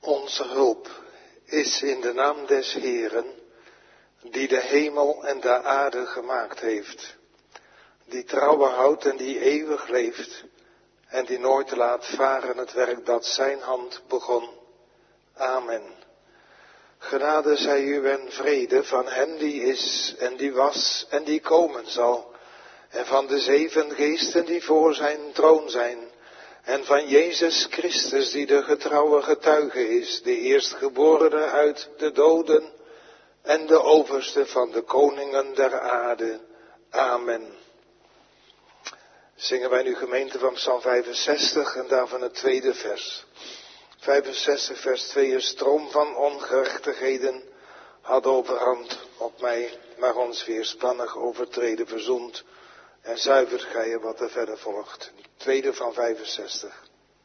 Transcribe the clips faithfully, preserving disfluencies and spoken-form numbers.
Onze hulp is in de naam des Heeren, die de hemel en de aarde gemaakt heeft, die trouw houdt en die eeuwig leeft, en die nooit laat varen het werk dat zijn hand begon. Amen. Genade zij u en vrede van hem die is en die was en die komen zal, en van de zeven geesten die voor zijn troon zijn, en van Jezus Christus die de getrouwe getuige is, de eerstgeborene uit de doden en de overste van de koningen der aarde. Amen. Zingen wij nu gemeente van Psalm vijfenzestig en daarvan het tweede vers. vijfenzestig vers twee, een stroom van ongerechtigheden had overhand op mij, maar ons weerspannig overtreden verzoend. En zuivert gij wat er verder volgt. Tweede van vijfenzestig.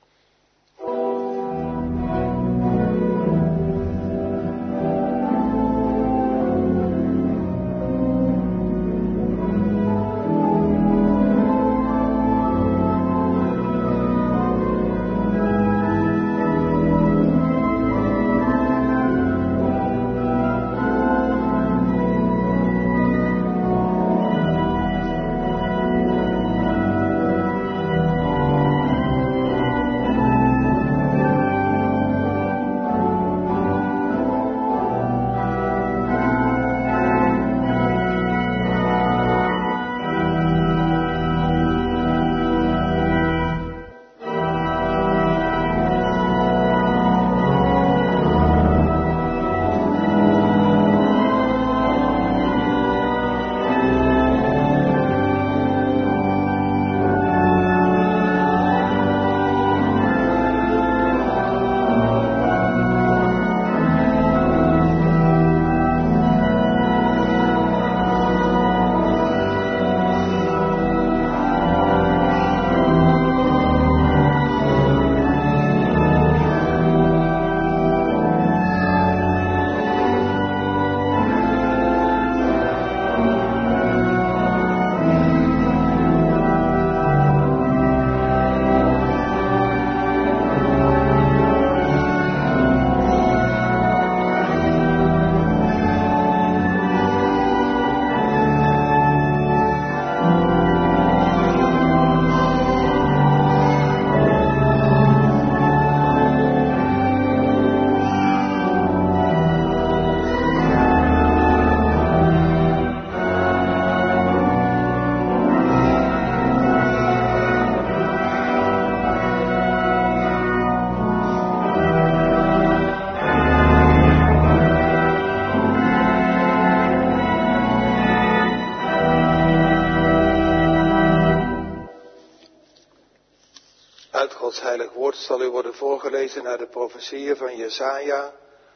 Gods heilig woord zal u worden voorgelezen naar de profetieën van Jesaja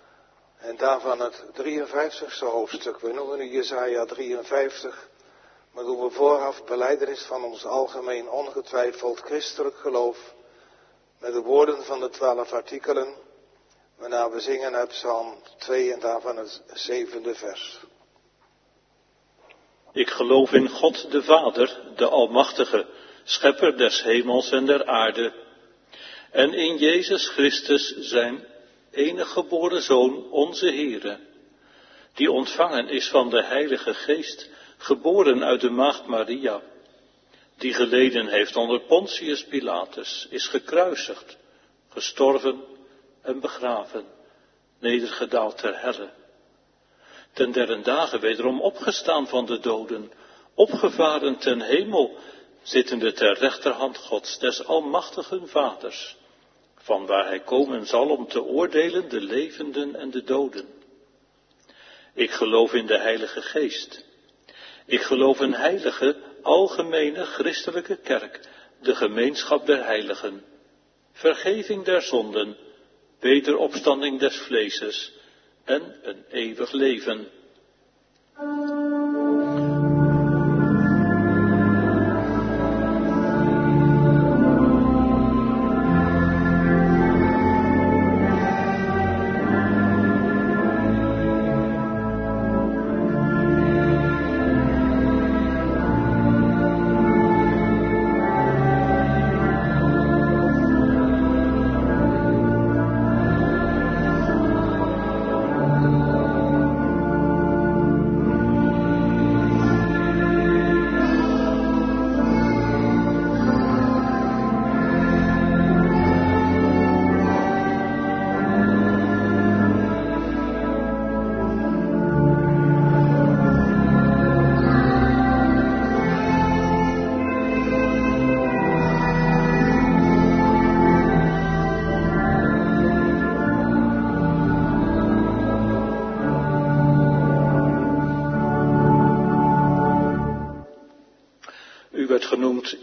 en daarvan het drieënvijftigste hoofdstuk. We noemen nu Jesaja drieënvijftig, maar doen we vooraf belijdenis van ons algemeen ongetwijfeld christelijk geloof met de woorden van de twaalf artikelen, waarna we zingen uit Psalm twee en daarvan het zevende vers. Ik geloof in God de Vader, de Almachtige, Schepper des hemels en der aarde, en in Jezus Christus, zijn enige geboren Zoon, onze Heere, die ontvangen is van de Heilige Geest, geboren uit de Maagd Maria, die geleden heeft onder Pontius Pilatus, is gekruisigd, gestorven en begraven, nedergedaald ter helle. Ten derde dagen wederom opgestaan van de doden, opgevaren ten hemel, zittende ter rechterhand Gods, des almachtigen Vaders, van waar hij komen zal om te oordelen de levenden en de doden. Ik geloof in de Heilige Geest. Ik geloof een heilige, algemene, christelijke kerk, de gemeenschap der heiligen, vergeving der zonden, wederopstanding des vleeses en een eeuwig leven.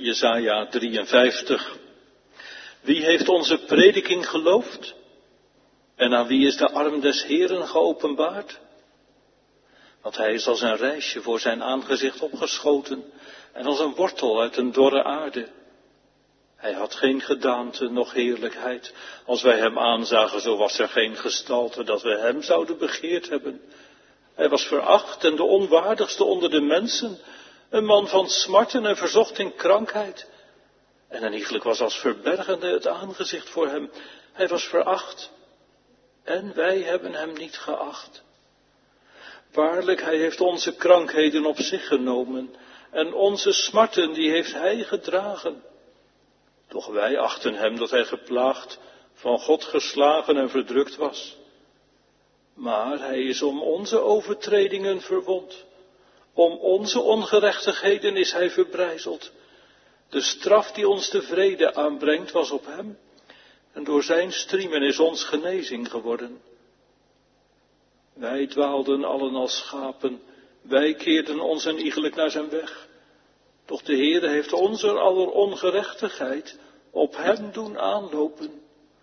Jesaja drieënvijftig. Wie heeft onze prediking geloofd? En aan wie is de arm des Heeren geopenbaard? Want hij is als een rijsje voor zijn aangezicht opgeschoten en als een wortel uit een dorre aarde. Hij had geen gedaante, noch heerlijkheid. Als wij hem aanzagen, zo was er geen gestalte dat we hem zouden begeerd hebben. Hij was veracht en de onwaardigste onder de mensen, een man van smarten en verzocht in krankheid. En een iegelijk was als verbergende het aangezicht voor hem. Hij was veracht en wij hebben hem niet geacht. Waarlijk, hij heeft onze krankheden op zich genomen en onze smarten, die heeft hij gedragen. Doch wij achten hem dat hij geplaagd, van God geslagen en verdrukt was. Maar hij is om onze overtredingen verwond. Om onze ongerechtigheden is hij verbrijzeld. De straf die ons de vrede aanbrengt was op hem. En door zijn striemen is ons genezing geworden. Wij dwaalden allen als schapen. Wij keerden ons en iegelijk naar zijn weg. Doch de Heere heeft onze aller ongerechtigheid op hem doen aanlopen.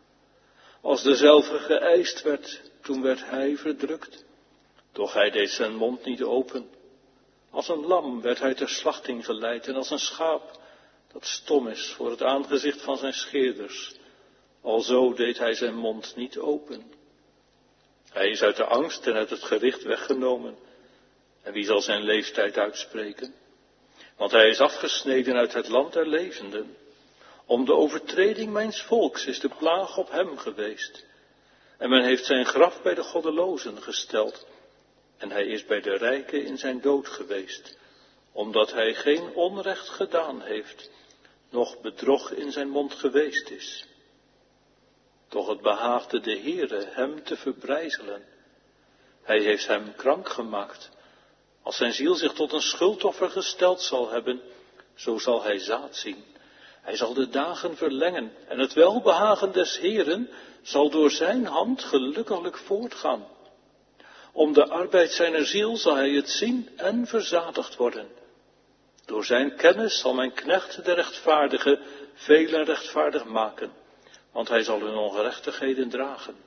Als dezelfde geëist werd, toen werd hij verdrukt. Doch hij deed zijn mond niet open. Als een lam werd hij ter slachting geleid en als een schaap dat stom is voor het aangezicht van zijn scheerders. Alzo deed hij zijn mond niet open. Hij is uit de angst en uit het gericht weggenomen. En wie zal zijn leeftijd uitspreken? Want hij is afgesneden uit het land der levenden. Om de overtreding mijns volks is de plaag op hem geweest. En men heeft zijn graf bij de goddelozen gesteld. En hij is bij de rijken in zijn dood geweest. Omdat hij geen onrecht gedaan heeft, noch bedrog in zijn mond geweest is. Doch het behaagde de Heere hem te verbrijzelen. Hij heeft hem krank gemaakt. Als zijn ziel zich tot een schuldoffer gesteld zal hebben, zo zal hij zaad zien. Hij zal de dagen verlengen en het welbehagen des Heeren zal door zijn hand gelukkiglijk voortgaan. Om de arbeid zijner ziel zal hij het zien en verzadigd worden. Door zijn kennis zal mijn knecht de rechtvaardige velen rechtvaardig maken, want hij zal hun ongerechtigheden dragen.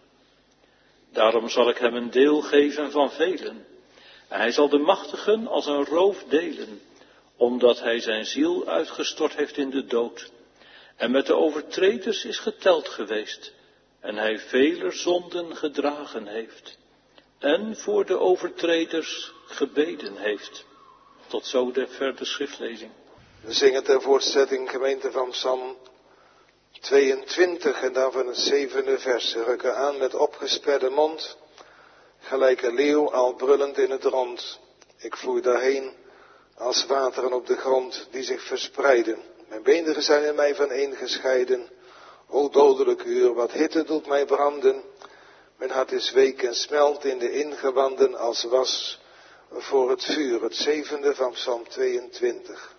Daarom zal ik hem een deel geven van velen. En hij zal de machtigen als een roof delen, omdat hij zijn ziel uitgestort heeft in de dood. En met de overtreders is geteld geweest, en hij vele zonden gedragen heeft. En voor de overtreders gebeden heeft. Tot zo de verdere schriftlezing. We zingen ter voortzetting gemeente van Psalm tweeëntwintig en dan van het zevende vers. Ze rukken aan met opgesperde mond, gelijk een leeuw al brullend in het rond. Ik vloei daarheen als wateren op de grond die zich verspreiden. Mijn beenderen zijn in mij vaneen gescheiden. O dodelijk uur, wat hitte doet mij branden. Mijn hart is week en smelt in de ingewanden als was voor het vuur. Het zevende van Psalm tweeëntwintig.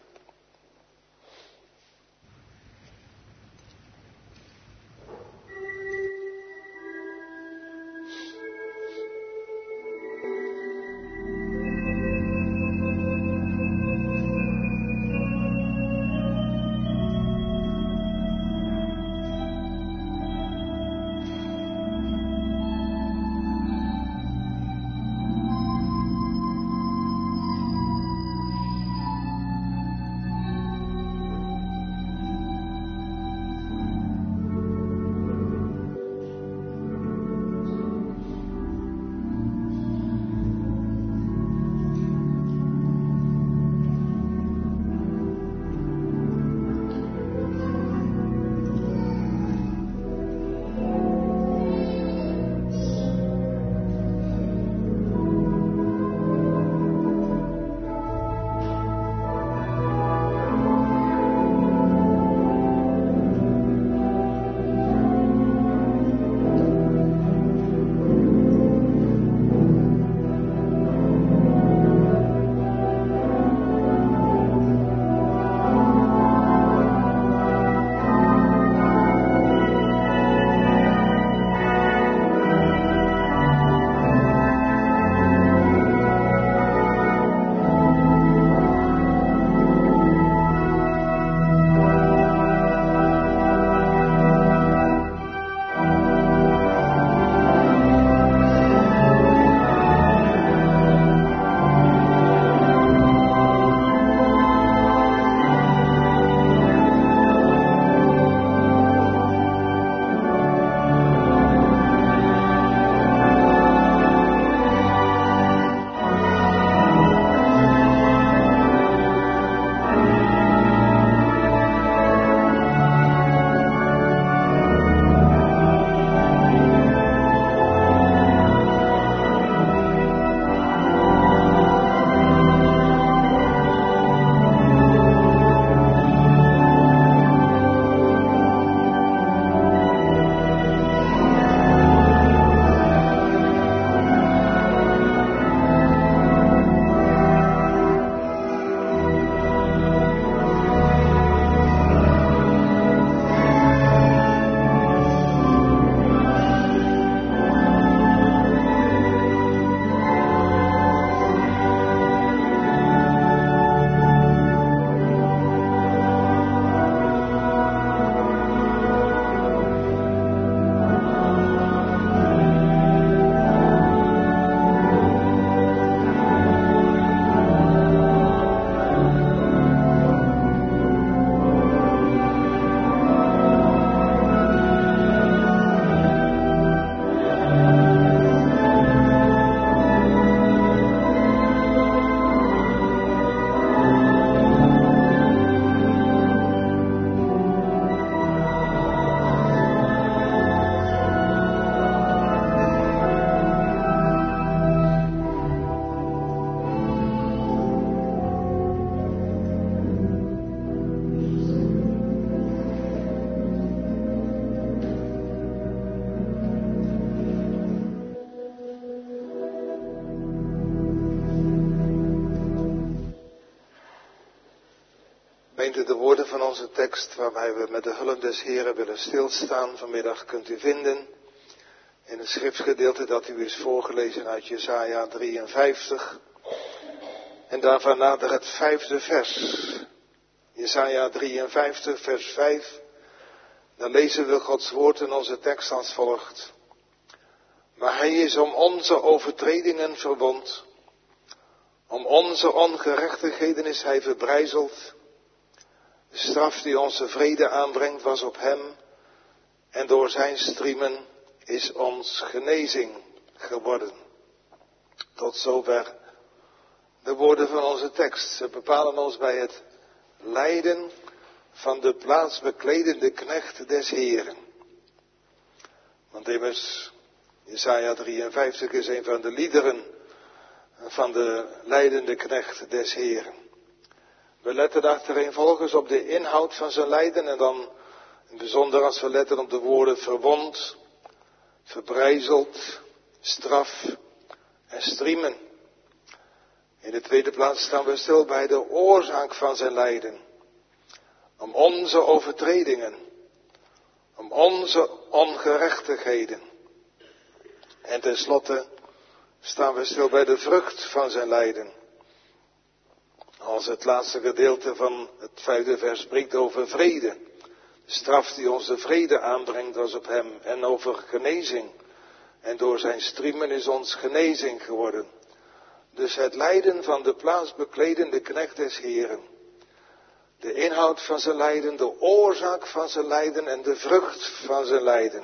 Gemeente, de woorden van onze tekst waarbij we met de hulp des Heren willen stilstaan vanmiddag kunt u vinden in het schriftgedeelte dat u is voorgelezen uit Jesaja drieënvijftig en daarvan nader het vijfde vers. Jesaja drieënvijftig vers vijf, dan lezen we Gods woord in onze tekst als volgt. Maar hij is om onze overtredingen verwond, om onze ongerechtigheden is hij verbrijzeld. De straf die onze vrede aanbrengt was op hem en door zijn striemen is ons genezing geworden. Tot zover de woorden van onze tekst. Ze bepalen ons bij het lijden van de plaatsbekledende knecht des Heren. Want immers, Jesaja drieënvijftig is een van de liederen van de lijdende knecht des Heren. We letten achtereenvolgens op de inhoud van zijn lijden en dan in bijzonder als we letten op de woorden verwond, verbrijzeld, straf en striemen. In de tweede plaats staan we stil bij de oorzaak van zijn lijden. Om onze overtredingen, om onze ongerechtigheden. En tenslotte staan we stil bij de vrucht van zijn lijden. Als het laatste gedeelte van het vijfde vers spreekt over vrede. De straf die onze vrede aanbrengt was op hem en over genezing. En door zijn striemen is ons genezing geworden. Dus het lijden van de plaatsbekledende knecht des Heren. De inhoud van zijn lijden, de oorzaak van zijn lijden en de vrucht van zijn lijden.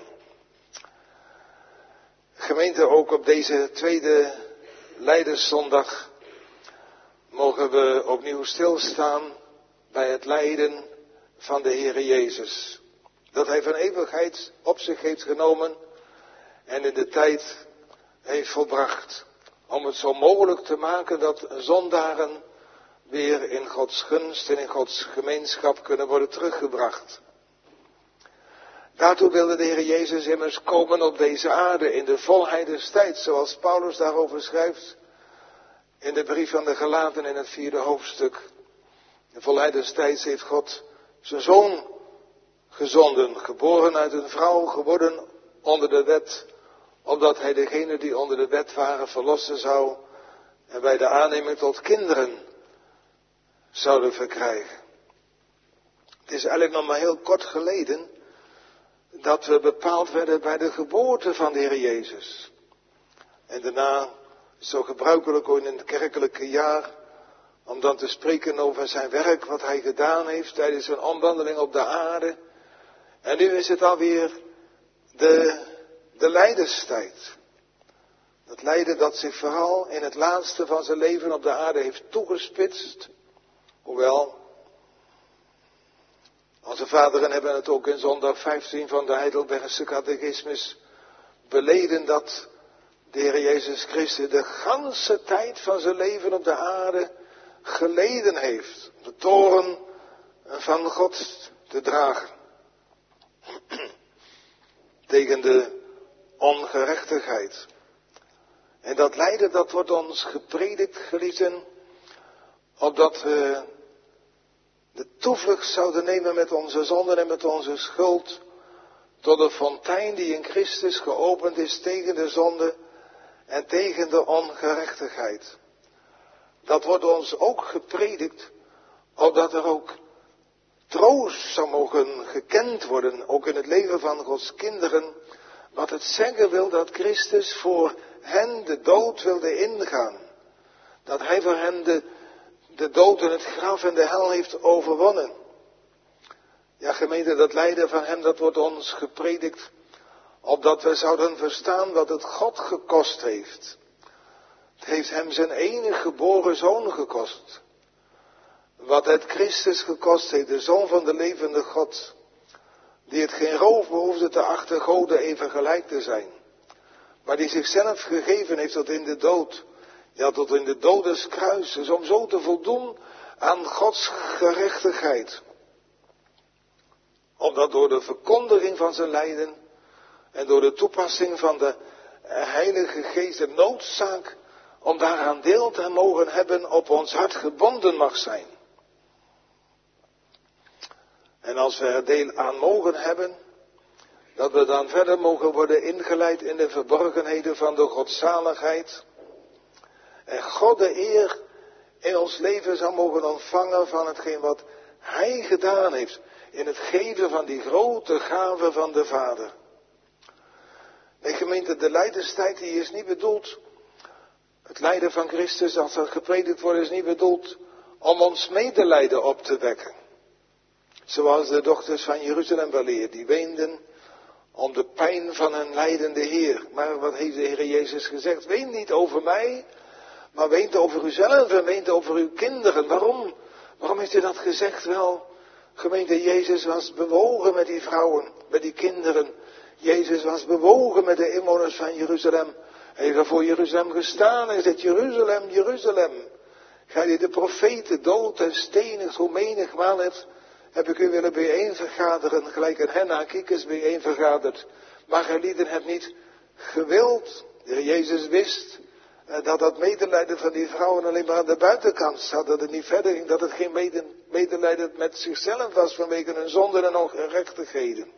Gemeente, ook op deze tweede Lijdenszondag mogen we opnieuw stilstaan bij het lijden van de Heere Jezus. Dat hij van eeuwigheid op zich heeft genomen en in de tijd heeft volbracht. Om het zo mogelijk te maken dat zondaren weer in Gods gunst en in Gods gemeenschap kunnen worden teruggebracht. Daartoe wilde de Heer Jezus immers komen op deze aarde in de volheid des tijds, zoals Paulus daarover schrijft in de brief van de Galaten in het vierde hoofdstuk. De volheid des tijds heeft God zijn zoon gezonden, geboren uit een vrouw, geworden onder de wet, opdat hij degenen die onder de wet waren verlossen zou en bij de aanneming tot kinderen zouden verkrijgen. Het is eigenlijk nog maar heel kort geleden dat we bepaald werden bij de geboorte van de Heer Jezus. En daarna, zo gebruikelijk ook in het kerkelijke jaar, om dan te spreken over zijn werk, wat hij gedaan heeft tijdens zijn omwandeling op de aarde. En nu is het alweer de, de lijdenstijd. Dat lijden dat zich vooral in het laatste van zijn leven op de aarde heeft toegespitst. Hoewel, onze vaderen hebben het ook in zondag vijftien van de Heidelbergse catechismus beleden dat de Heer Jezus Christus de ganse tijd van zijn leven op de aarde geleden heeft. De toorn van God te dragen. Tegen de ongerechtigheid. En dat lijden dat wordt ons gepredikt, geliefden, opdat we de toevlucht zouden nemen met onze zonden en met onze schuld tot de fontein die in Christus geopend is tegen de zonde en tegen de ongerechtigheid. Dat wordt ons ook gepredikt, opdat er ook troost zou mogen gekend worden, ook in het leven van Gods kinderen, wat het zeggen wil dat Christus voor hen de dood wilde ingaan. Dat hij voor hen de, de dood en het graf en de hel heeft overwonnen. Ja, gemeente, dat lijden van hem, dat wordt ons gepredikt, opdat we zouden verstaan wat het God gekost heeft. Het heeft hem zijn enige geboren zoon gekost. Wat het Christus gekost heeft, de zoon van de levende God, die het geen roof behoefde te achten Goden even gelijk te zijn, maar die zichzelf gegeven heeft tot in de dood, ja tot in de dood des kruises, om zo te voldoen aan Gods gerechtigheid. Omdat door de verkondiging van zijn lijden en door de toepassing van de Heilige Geest de noodzaak om daaraan deel te mogen hebben op ons hart gebonden mag zijn. En als we er deel aan mogen hebben, dat we dan verder mogen worden ingeleid in de verborgenheden van de godzaligheid. En God de eer in ons leven zou mogen ontvangen van hetgeen wat Hij gedaan heeft. In het geven van die grote gave van de Vader. Nee, gemeente, de lijdenstijd die is niet bedoeld. Het lijden van Christus, als dat gepredikt wordt, is niet bedoeld om ons medelijden op te wekken. Zoals de dochters van Jeruzalem weleer, die weenden om de pijn van hun lijdende Heer. Maar wat heeft de Heer Jezus gezegd? Ween niet over mij, maar weent over uzelf en weent over uw kinderen. Waarom? Waarom heeft u dat gezegd? Wel, gemeente, Jezus was bewogen met die vrouwen, met die kinderen. Jezus was bewogen met de inwoners van Jeruzalem. Hij heeft voor Jeruzalem gestaan en zegt, Jeruzalem, Jeruzalem. Gij die de profeten dood en stenigt, hoe menigmaal hebt, heb ik u willen bijeenvergaderen, gelijk een hen aan kiekers bijeenvergaderd. Maar gij lieden het niet gewild. De Heer Jezus wist dat dat medelijden van die vrouwen alleen maar aan de buitenkant zat, dat het niet verder ging, dat het geen medelijden met zichzelf was vanwege hun zonden en ongerechtigheden.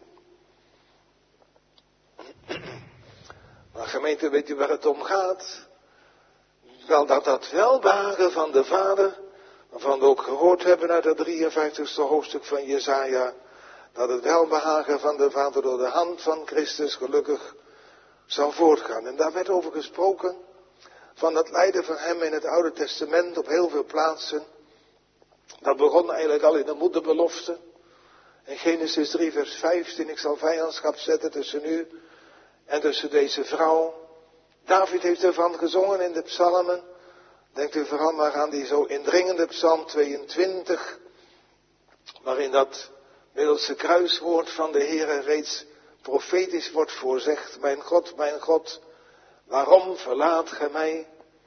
Maar gemeente, weet u waar het om gaat? Wel dat dat welbehagen van de Vader, waarvan we ook gehoord hebben uit het drieënvijftigste hoofdstuk van Jesaja, dat het welbehagen van de Vader door de hand van Christus gelukkig zal voortgaan. En daar werd over gesproken van het lijden van hem in het Oude Testament op heel veel plaatsen. Dat begon eigenlijk al in de moederbelofte. In Genesis drie vers vijftien, ik zal vijandschap zetten tussen u en tussen deze vrouw. David heeft ervan gezongen in de psalmen. Denkt u vooral maar aan die zo indringende psalm tweeëntwintig. Waarin dat middelse kruiswoord van de Heere reeds profetisch wordt voorzegd. Mijn God, mijn God, waarom verlaat gij mij?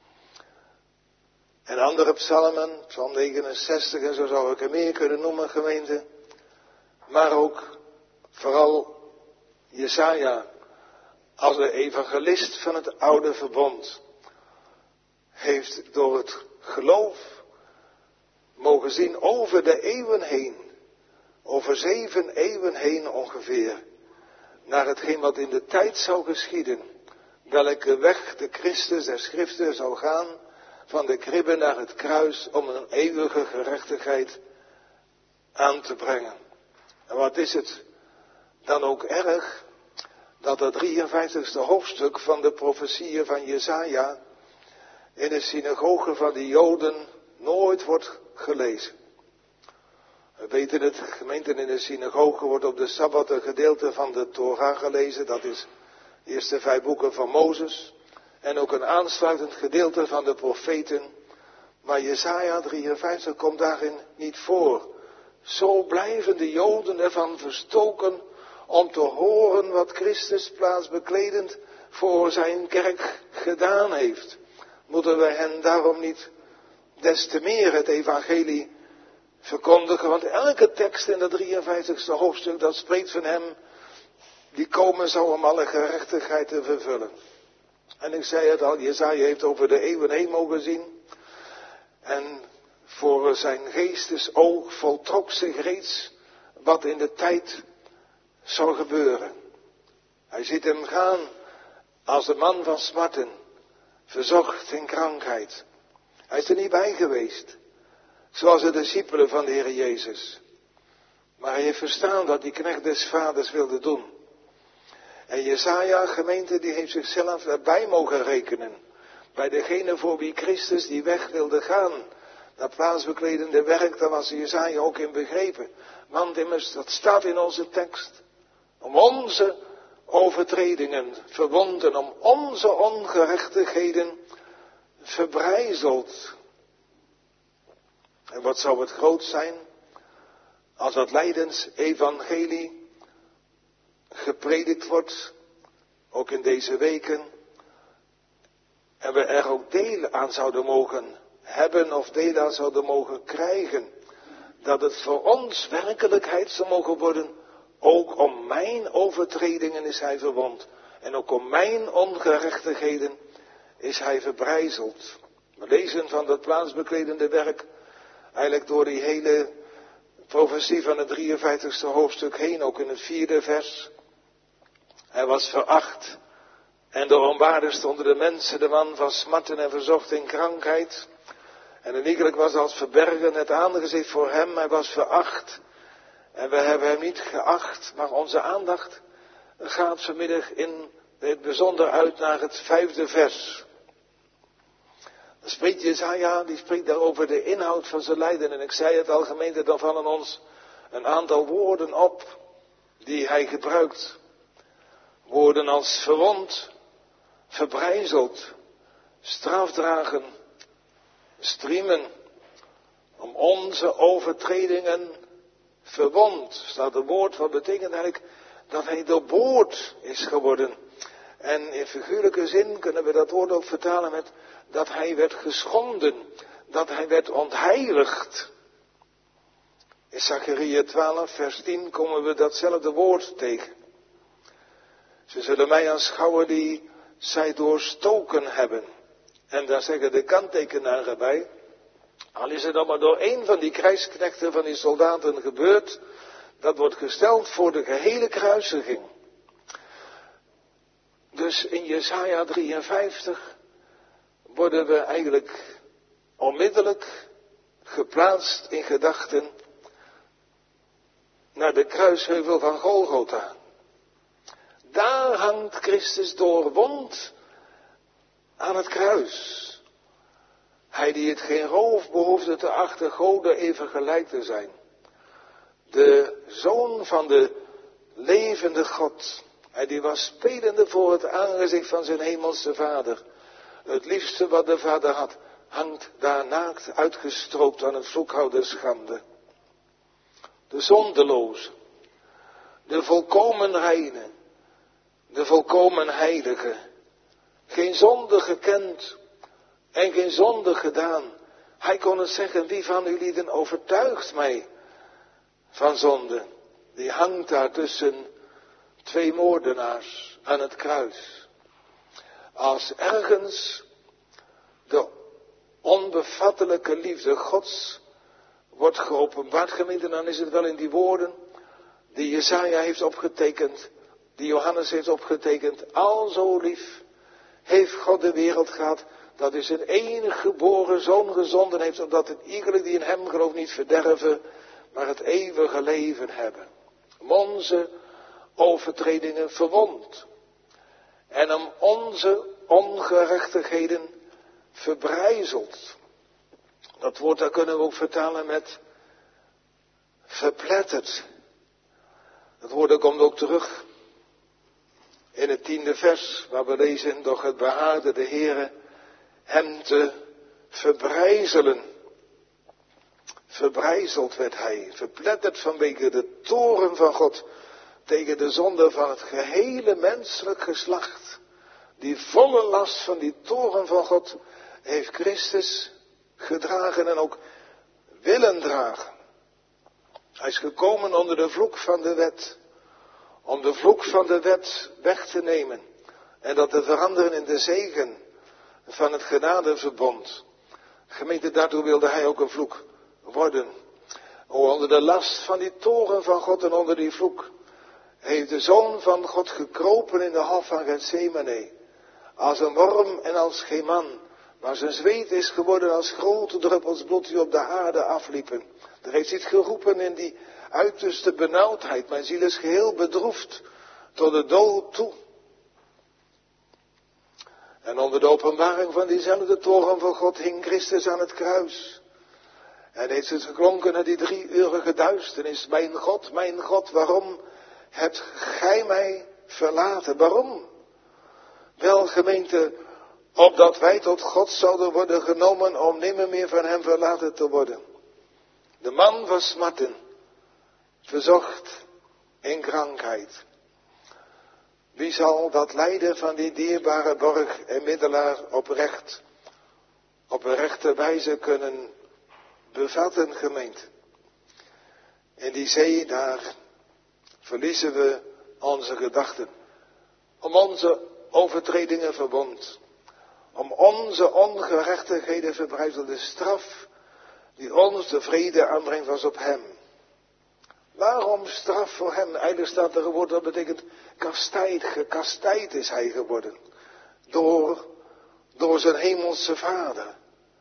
En andere psalmen, psalm negenenzestig en zo zou ik er meer kunnen noemen, gemeente. Maar ook vooral Jesaja, als de evangelist van het oude verbond, heeft door het geloof mogen zien over de eeuwen heen, over zeven eeuwen heen ongeveer, naar hetgeen wat in de tijd zou geschieden, welke weg de Christus der Schriften zou gaan, van de kribbe naar het kruis, om een eeuwige gerechtigheid aan te brengen. En wat is het dan ook erg, dat het drieënvijftigste hoofdstuk van de profetieën van Jesaja in de synagoge van de Joden nooit wordt gelezen. We weten het, gemeenten, in de synagoge wordt op de Sabbat een gedeelte van de Torah gelezen. Dat is de eerste vijf boeken van Mozes. En ook een aansluitend gedeelte van de profeten. Maar Jesaja drieënvijftig komt daarin niet voor. Zo blijven de Joden ervan verstoken om te horen wat Christus plaatsbekledend voor zijn kerk gedaan heeft. Moeten wij hen daarom niet des te meer het evangelie verkondigen? Want elke tekst in dat drieënvijftigste hoofdstuk, dat spreekt van hem die komen zou om alle gerechtigheid te vervullen. En ik zei het al, Jesaja heeft over de eeuwen heen mogen zien. En voor zijn geestesoog voltrok zich reeds wat in de tijd zou gebeuren. Hij ziet hem gaan als de man van smarten, verzocht in krankheid. Hij is er niet bij geweest, zoals de discipelen van de Heer Jezus. Maar hij heeft verstaan wat die knecht des vaders wilde doen. En Jesaja, gemeente, die heeft zichzelf erbij mogen rekenen. Bij degene voor wie Christus die weg wilde gaan. Dat plaatsbekledende werk, daar was Jesaja ook in begrepen. Want immers, dat staat in onze tekst. Om onze overtredingen verwonden, om onze ongerechtigheden verbrijzeld. En wat zou het groot zijn als dat lijdensevangelie gepredikt wordt, ook in deze weken, en we er ook deel aan zouden mogen hebben of deel aan zouden mogen krijgen, dat het voor ons werkelijkheid zou mogen worden. Ook om mijn overtredingen is hij verwond en ook om mijn ongerechtigheden is hij verbrijzeld. We lezen van dat plaatsbekledende werk eigenlijk door die hele profetie van het drieënvijftigste hoofdstuk heen, ook in het vierde vers. Hij was veracht en de onwaardigste onder de mensen, de man van smarten en verzocht in krankheid. En een iegelijk was als verbergen het aangezicht voor hem, hij was veracht. En we hebben hem niet geacht, maar onze aandacht gaat vanmiddag in het bijzonder uit naar het vijfde vers. Dan spreekt Jesaja, die spreekt daar over de inhoud van zijn lijden. En ik zei het al, gemeente, dan vallen ons een aantal woorden op die hij gebruikt. Woorden als verwond, verbrijzeld, strafdragen, striemen, om onze overtredingen verwond. Staat een woord wat betekent eigenlijk dat hij doorboord is geworden. En in figuurlijke zin kunnen we dat woord ook vertalen met dat hij werd geschonden, dat hij werd ontheiligd. In Zacharia twaalf vers tien komen we datzelfde woord tegen. Ze zullen mij aanschouwen die zij doorstoken hebben. En daar zeggen de kanttekenaren bij, al is het dan maar door één van die krijgsknechten van die soldaten gebeurd, dat wordt gesteld voor de gehele kruisiging. Dus in Jesaja drieënvijftig worden we eigenlijk onmiddellijk geplaatst in gedachten naar de kruisheuvel van Golgotha. Daar hangt Christus doorwond aan het kruis. Hij die het geen roof behoefde te achten Gode even gelijk te zijn. De zoon van de levende God. Hij die was spelende voor het aangezicht van zijn hemelse vader. Het liefste wat de vader had, hangt daar naakt uitgestroopt aan het vloekhout der schande. De zondeloze, de volkomen reine, de volkomen heilige. Geen zonde gekend en geen zonde gedaan. Hij kon het zeggen, wie van u lieden overtuigt mij van zonde? Die hangt daar tussen twee moordenaars aan het kruis. Als ergens de onbevattelijke liefde Gods wordt geopenbaard, gemeente, dan is het wel in die woorden die Jesaja heeft opgetekend, die Johannes heeft opgetekend. Al zo lief heeft God de wereld gehad, dat is zijn enige geboren zoon gezonden heeft, opdat het iegelijk die in hem gelooft niet verderven, maar het eeuwige leven hebben. Om onze overtredingen verwond. En om onze ongerechtigheden verbrijzeld. Dat woord daar kunnen we ook vertalen met verpletterd. Dat woord komt ook terug in het tiende vers, waar we lezen, doch het behaagde de Heere hem te verbrijzelen. Verbrijzeld werd hij, verpletterd vanwege de toorn van God tegen de zonde van het gehele menselijk geslacht. Die volle last van die toorn van God heeft Christus gedragen en ook willen dragen. Hij is gekomen onder de vloek van de wet, om de vloek van de wet weg te nemen en dat te veranderen in de zegen van het genadeverbond. Gemeente, daartoe wilde hij ook een vloek worden. O, onder de last van die toren van God en onder die vloek heeft de Zoon van God gekropen in de hof van Gethsemane. Als een worm en als geen man. Maar zijn zweet is geworden als grote druppels bloed die op de aarde afliepen. Er heeft iets geroepen in die uiterste benauwdheid. Mijn ziel is geheel bedroefd tot de dood toe. En onder de openbaring van diezelfde toren van God hing Christus aan het kruis. En heeft het geklonken naar die drieurige duisternis. Mijn God, mijn God, waarom hebt gij mij verlaten? Waarom? Wel, gemeente, opdat wij tot God zouden worden genomen om nimmer meer van hem verlaten te worden. De man van smarten, verzocht in krankheid. Wie zal dat lijden van die dierbare borg en middelaar oprecht, op een rechte wijze kunnen bevatten, gemeente? In die zee, daar verliezen we onze gedachten. Om onze overtredingen verwond. Om onze ongerechtigheden verbrijzelde straf, die ons de vrede aanbrengt, was op hem. Waarom straf voor hem? Eigenlijk staat er een woord dat betekent kastijd. Gekastijd is hij geworden. Door, door zijn hemelse Vader.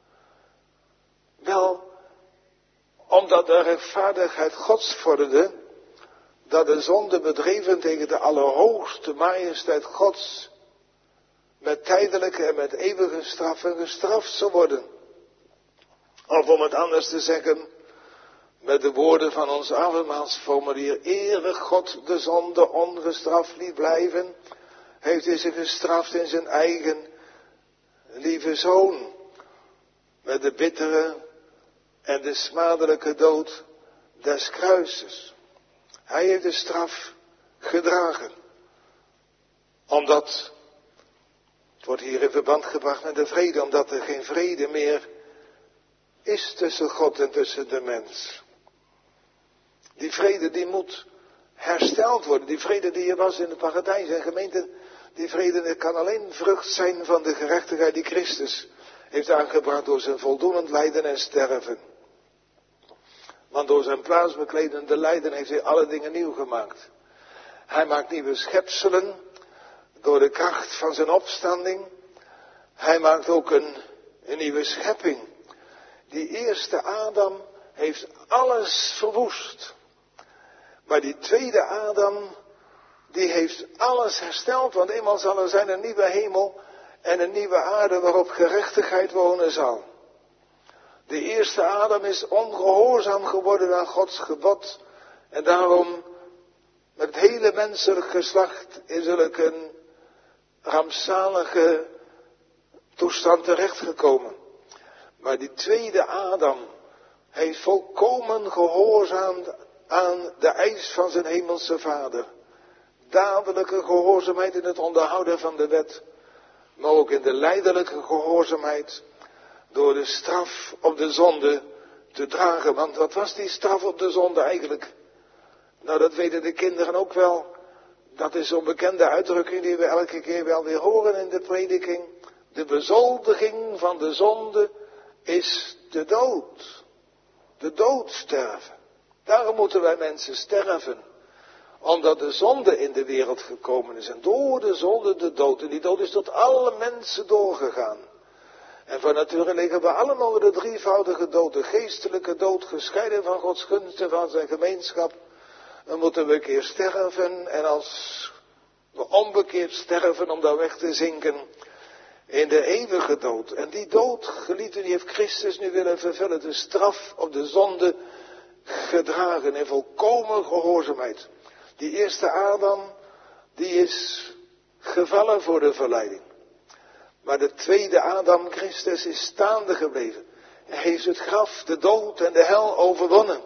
Wel, omdat de rechtvaardigheid Gods vorderde, dat de zonde bedreven tegen de allerhoogste majesteit Gods met tijdelijke en met eeuwige straffen gestraft zou worden. Of om het anders te zeggen, met de woorden van ons avondmaalsformulier, eer God de zonde ongestraft liet blijven, heeft hij ze gestraft in zijn eigen lieve Zoon, met de bittere en de smadelijke dood des kruises. Hij heeft de straf gedragen, omdat, het wordt hier in verband gebracht met de vrede, omdat er geen vrede meer is tussen God en tussen de mens. Die vrede die moet hersteld worden, die vrede die er was in het paradijs en gemeente, die vrede kan alleen vrucht zijn van de gerechtigheid die Christus heeft aangebracht door zijn voldoenend lijden en sterven. Want door zijn plaatsbekledende lijden heeft hij alle dingen nieuw gemaakt. Hij maakt nieuwe schepselen door de kracht van zijn opstanding. Hij maakt ook een, een nieuwe schepping. Die eerste Adam heeft alles verwoest. Maar die tweede Adam, die heeft alles hersteld. Want eenmaal zal er zijn een nieuwe hemel en een nieuwe aarde waarop gerechtigheid wonen zal. De eerste Adam is ongehoorzaam geworden aan Gods gebod. En daarom met het hele menselijk geslacht in zulke rampzalige toestand terechtgekomen. Maar die tweede Adam heeft volkomen gehoorzaamd aan de eis van zijn hemelse Vader. Dadelijke gehoorzaamheid in het onderhouden van de wet. Maar ook in de lijdelijke gehoorzaamheid door de straf op de zonde te dragen. Want wat was die straf op de zonde eigenlijk? Nou, dat weten de kinderen ook wel. Dat is zo'n bekende uitdrukking die we elke keer wel weer horen in de prediking. De bezoldiging van de zonde is de dood. De dood sterven. Daarom moeten wij mensen sterven. Omdat de zonde in de wereld gekomen is. En door de zonde de dood. En die dood is tot alle mensen doorgegaan. En van nature liggen we allemaal de drievoudige dood. De geestelijke dood, gescheiden van Gods gunst en van zijn gemeenschap. Dan moeten we een keer sterven. En als we onbekeerd sterven om daar weg te zinken in de eeuwige dood. En die dood, geliefden, die heeft Christus nu willen vervullen. De straf op de zonde gedragen in volkomen gehoorzaamheid. Die eerste Adam, die is gevallen voor de verleiding. Maar de tweede Adam, Christus, is staande gebleven. Hij heeft het graf, de dood en de hel overwonnen.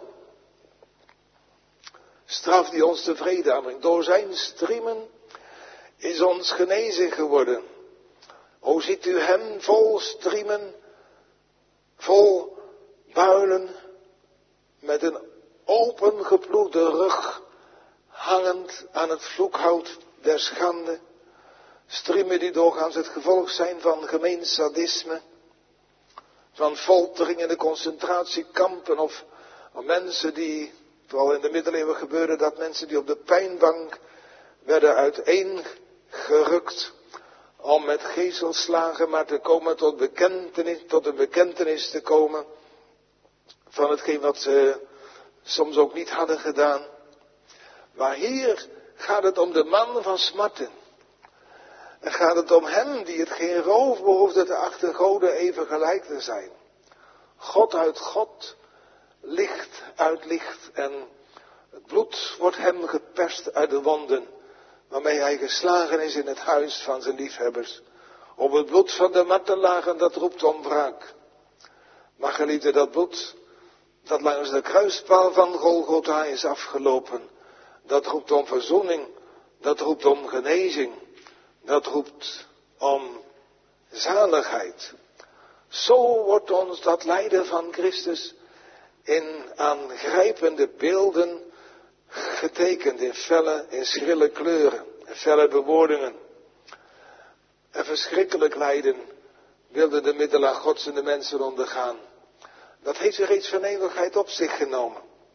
Straf die ons de vrede aanbrengt. Door zijn striemen is ons genezing geworden. O, ziet u hem vol striemen, vol builen, met een opengeploegde rug, hangend aan het vloekhout der schande. Striemen die doorgaans het gevolg zijn van gemeen sadisme, van foltering in de concentratiekampen of van mensen die, vooral in de middeleeuwen gebeurde dat mensen die op de pijnbank werden uiteengerukt om met geeselslagen maar te komen tot bekentenis, tot een bekentenis te komen van hetgeen wat ze soms ook niet hadden gedaan. Maar hier gaat het om de man van smarten. En gaat het om hem die het geen roof behoefde te achten Goden even gelijk te zijn. God uit God, licht uit licht. En het bloed wordt hem geperst uit de wonden waarmee hij geslagen is in het huis van zijn liefhebbers. Op het bloed van de martelagen, dat roept om wraak. Maar geliefde, dat bloed dat langs de kruispaal van Golgotha is afgelopen, dat roept om verzoening, dat roept om genezing, dat roept om zaligheid. Zo wordt ons dat lijden van Christus in aangrijpende beelden getekend, in felle, in schrille kleuren, in felle bewoordingen. En verschrikkelijk lijden wilden de middelaar Gods en de mensen ondergaan. Dat heeft zich reeds van eeuwigheid op zich genomen.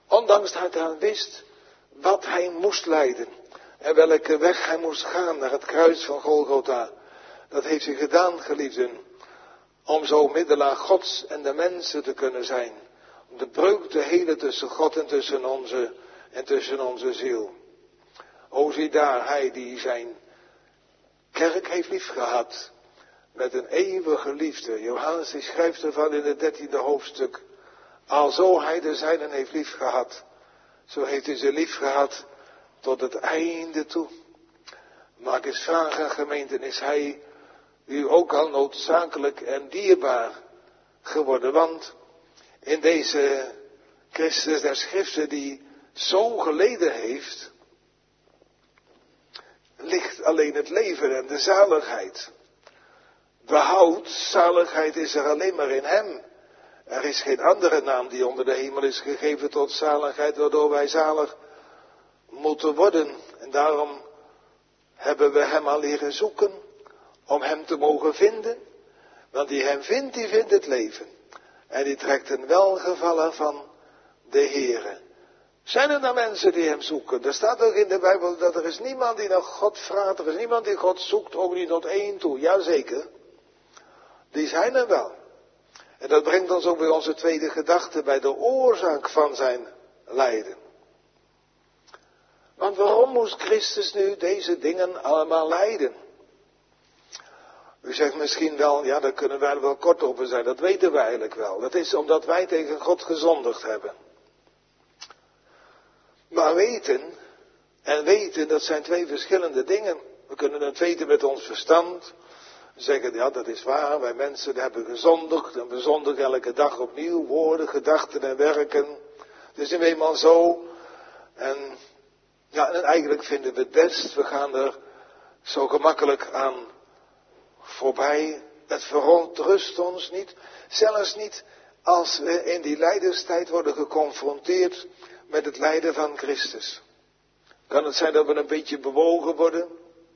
Ondanks dat hij wist wat hij moest lijden. En welke weg hij moest gaan naar het kruis van Golgotha. Dat heeft hij gedaan, geliefden. Om zo middelaar Gods en de mensen te kunnen zijn. Om de breuk te helen tussen God en tussen onze, en tussen onze ziel. O zie daar, hij die zijn kerk heeft liefgehad. Met een eeuwige liefde. Johannes die schrijft ervan in het dertiende hoofdstuk. Alzo hij de zijnen heeft liefgehad. Zo heeft hij ze liefgehad tot het einde toe. Mag ik eens vragen, gemeenten, is hij u ook al noodzakelijk en dierbaar geworden? Want in deze Christus der Schriften die zo geleden heeft, ligt alleen het leven en de zaligheid. Behoud, zaligheid is er alleen maar in hem. Er is geen andere naam die onder de hemel is gegeven tot zaligheid, waardoor wij zalig moeten worden. En daarom hebben we hem al leren zoeken, om hem te mogen vinden. Want die hem vindt, die vindt het leven. En die trekt een welgevallen van de Heere. Zijn er dan mensen die hem zoeken? Er staat ook in de Bijbel dat er is niemand die naar God vraagt. Er is niemand die God zoekt, ook niet tot één toe. Jazeker. Die zijn er wel. En dat brengt ons ook bij onze tweede gedachte, bij de oorzaak van zijn lijden. Want waarom moest Christus nu deze dingen allemaal lijden? U zegt misschien wel, ja, daar kunnen wij wel kort over zijn. Dat weten wij eigenlijk wel. Dat is omdat wij tegen God gezondigd hebben. Maar weten en weten, dat zijn twee verschillende dingen. We kunnen het weten met ons verstand. We zeggen, ja, dat is waar. Wij mensen hebben gezondigd. En we zondigen elke dag opnieuw. Woorden, gedachten en werken. Het is nu eenmaal zo. En ja, en eigenlijk vinden we het best. We gaan er zo gemakkelijk aan voorbij. Het verontrust ons niet. Zelfs niet als we in die lijdenstijd worden geconfronteerd met het lijden van Christus. Kan het zijn dat we een beetje bewogen worden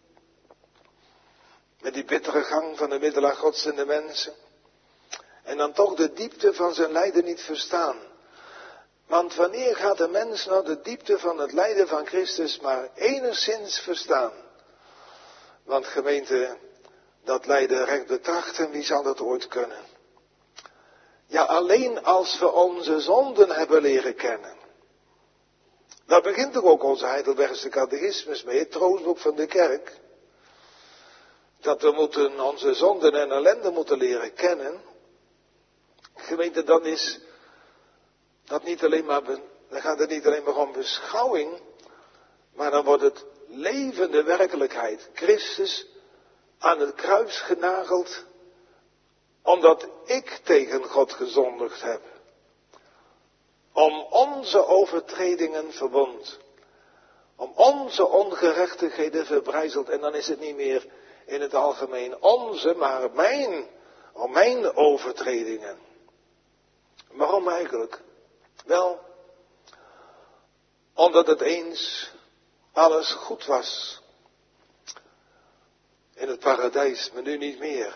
met die bittere gang van de middelaar Gods en de mensen. En dan toch de diepte van zijn lijden niet verstaan. Want wanneer gaat de mens nou de diepte van het lijden van Christus maar enigszins verstaan? Want gemeente, dat lijden recht betrachten, wie zal dat ooit kunnen? Ja, alleen als we onze zonden hebben leren kennen. Daar begint toch ook onze Heidelbergse catechismus mee, het troostboek van de kerk. Dat we moeten onze zonden en ellende moeten leren kennen. Gemeente, dan is dat niet alleen maar, dan gaat het niet alleen maar om beschouwing, maar dan wordt het levende werkelijkheid. Christus aan het kruis genageld, omdat ik tegen God gezondigd heb. Om onze overtredingen verwond. Om onze ongerechtigheden verbrijzeld. En dan is het niet meer in het algemeen onze, maar mijn. Om mijn overtredingen. Waarom eigenlijk? Wel, omdat het eens alles goed was. In het paradijs, maar nu niet meer.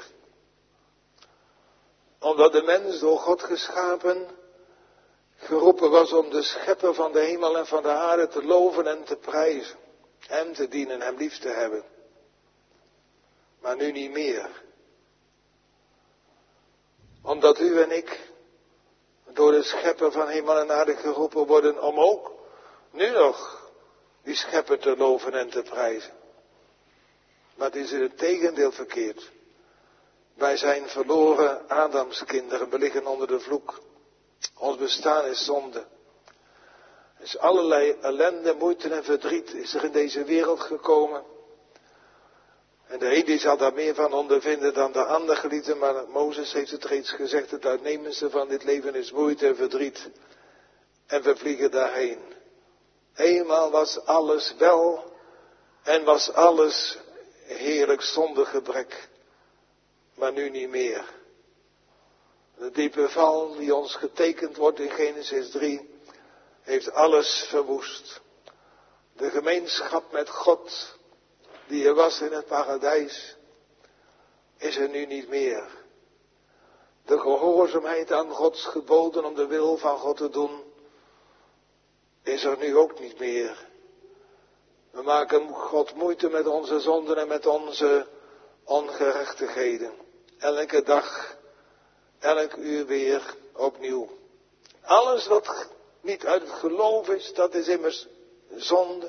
Omdat de mens door God geschapen geroepen was om de schepper van de hemel en van de aarde te loven en te prijzen. Hem te dienen, hem lief te hebben. Maar nu niet meer. Omdat u en ik door de schepper van hemel en aarde geroepen worden om ook nu nog die schepper te loven en te prijzen. Maar het is in het tegendeel verkeerd. Wij zijn verloren Adams kinderen, we liggen onder de vloek. Ons bestaan is zonde. Er is allerlei ellende, moeite en verdriet is er in deze wereld gekomen. En de een die zal daar meer van ondervinden dan de ander, geliefden, maar Mozes heeft het reeds gezegd, het uitnemendste van dit leven is moeite en verdriet. En we vliegen daarheen. Eenmaal was alles wel en was alles heerlijk zonder gebrek, maar nu niet meer. De diepe val die ons getekend wordt in Genesis drie, heeft alles verwoest. De gemeenschap met God, die er was in het paradijs, is er nu niet meer. De gehoorzaamheid aan Gods geboden om de wil van God te doen, is er nu ook niet meer. We maken God moeite met onze zonden en met onze ongerechtigheden. Elke dag, elk uur weer opnieuw. Alles wat niet uit het geloof is, dat is immers zonde.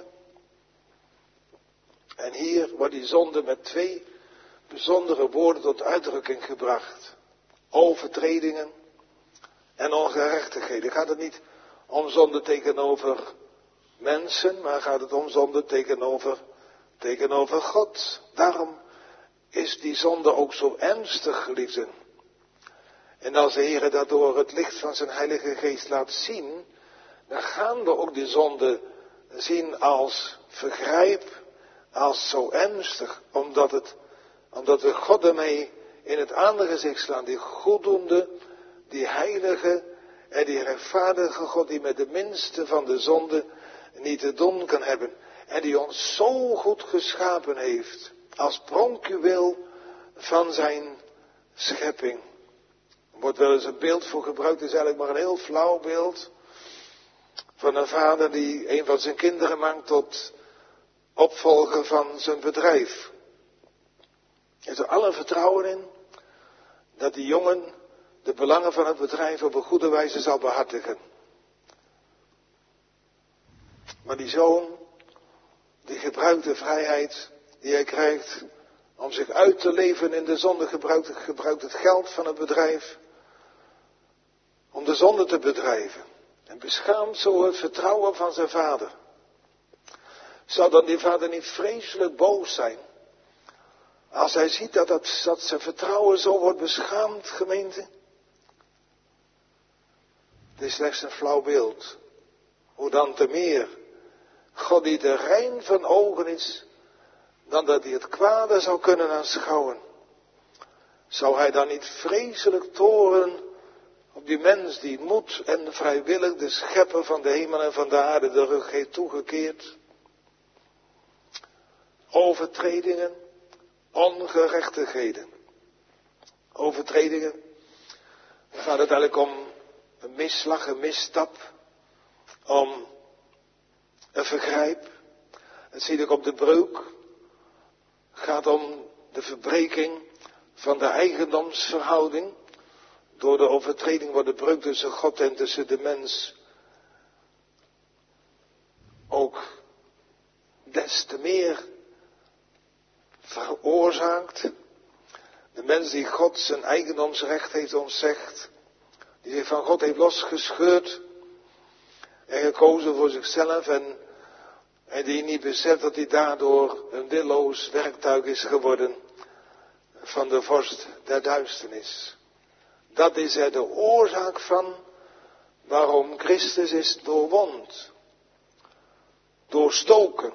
En hier wordt die zonde met twee bijzondere woorden tot uitdrukking gebracht. Overtredingen en ongerechtigheden. Gaat het niet om zonde tegenover mensen, maar gaat het om zonde tegenover, tegenover God. Daarom is die zonde ook zo ernstig, geliefden. En als de Heer dat door het licht van zijn Heilige Geest laat zien, dan gaan we ook die zonde zien als vergrijp, als zo ernstig, omdat, het, omdat we God ermee in het aangezicht slaan, die goeddoende, die heilige en die rechtvaardige God, die met de minste van de zonde niet te doen kan hebben. En die ons zo goed geschapen heeft, als pronkjuweel van zijn schepping. Er wordt wel eens een beeld voor gebruikt, het is eigenlijk maar een heel flauw beeld. Van een vader die een van zijn kinderen maakt tot opvolger van zijn bedrijf. Er is er alle vertrouwen in dat die jongen de belangen van het bedrijf op een goede wijze zal behartigen. Maar die zoon, die gebruikt de vrijheid die hij krijgt om zich uit te leven in de zonde, gebruikt, gebruikt het geld van het bedrijf om de zonde te bedrijven. En beschaamt zo het vertrouwen van zijn vader. Zou dan die vader niet vreselijk boos zijn als hij ziet dat, dat, dat zijn vertrouwen zo wordt beschaamd, gemeente? Het is slechts een flauw beeld. Hoe dan te meer God die te rein van ogen is, dan dat hij het kwade zou kunnen aanschouwen. Zou hij dan niet vreselijk toren op die mens die moed en vrijwillig de schepper van de hemel en van de aarde de rug heeft toegekeerd? Overtredingen, ongerechtigheden. Overtredingen, dan gaat het eigenlijk om een misslag, een misstap, om een vergrijp. Het ziet ook op de breuk. Het gaat om de verbreking van de eigendomsverhouding. Door de overtreding wordt de breuk tussen God en tussen de mens ook des te meer veroorzaakt. De mens die God zijn eigendomsrecht heeft ontzegd, die zich van God heeft losgescheurd en gekozen voor zichzelf en, en die niet beseft dat hij daardoor een willoos werktuig is geworden van de vorst der duisternis. Dat is er de oorzaak van waarom Christus is doorwond, doorstoken.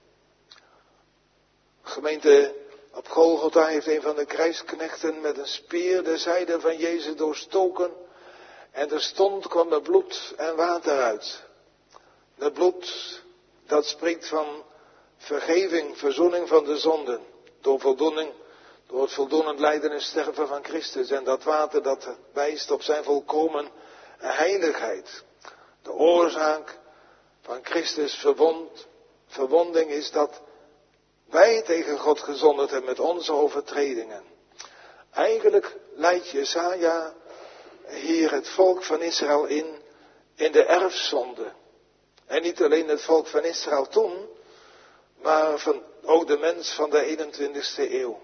Gemeente, op Golgotha heeft een van de krijgsknechten met een speer de zijde van Jezus doorstoken. En er stond, kwam er bloed en water uit. Het bloed, dat spreekt van vergeving, verzoening van de zonden. Door voldoening, door het voldoende lijden en sterven van Christus. En dat water, dat wijst op zijn volkomen heiligheid. De oorzaak van Christus verwond, verwonding is dat wij tegen God gezondigd hebben met onze overtredingen. Eigenlijk leidt Jesaja hier het volk van Israël in, in de erfzonde. En niet alleen het volk van Israël toen, maar van, ook de mens van de eenentwintigste eeuw.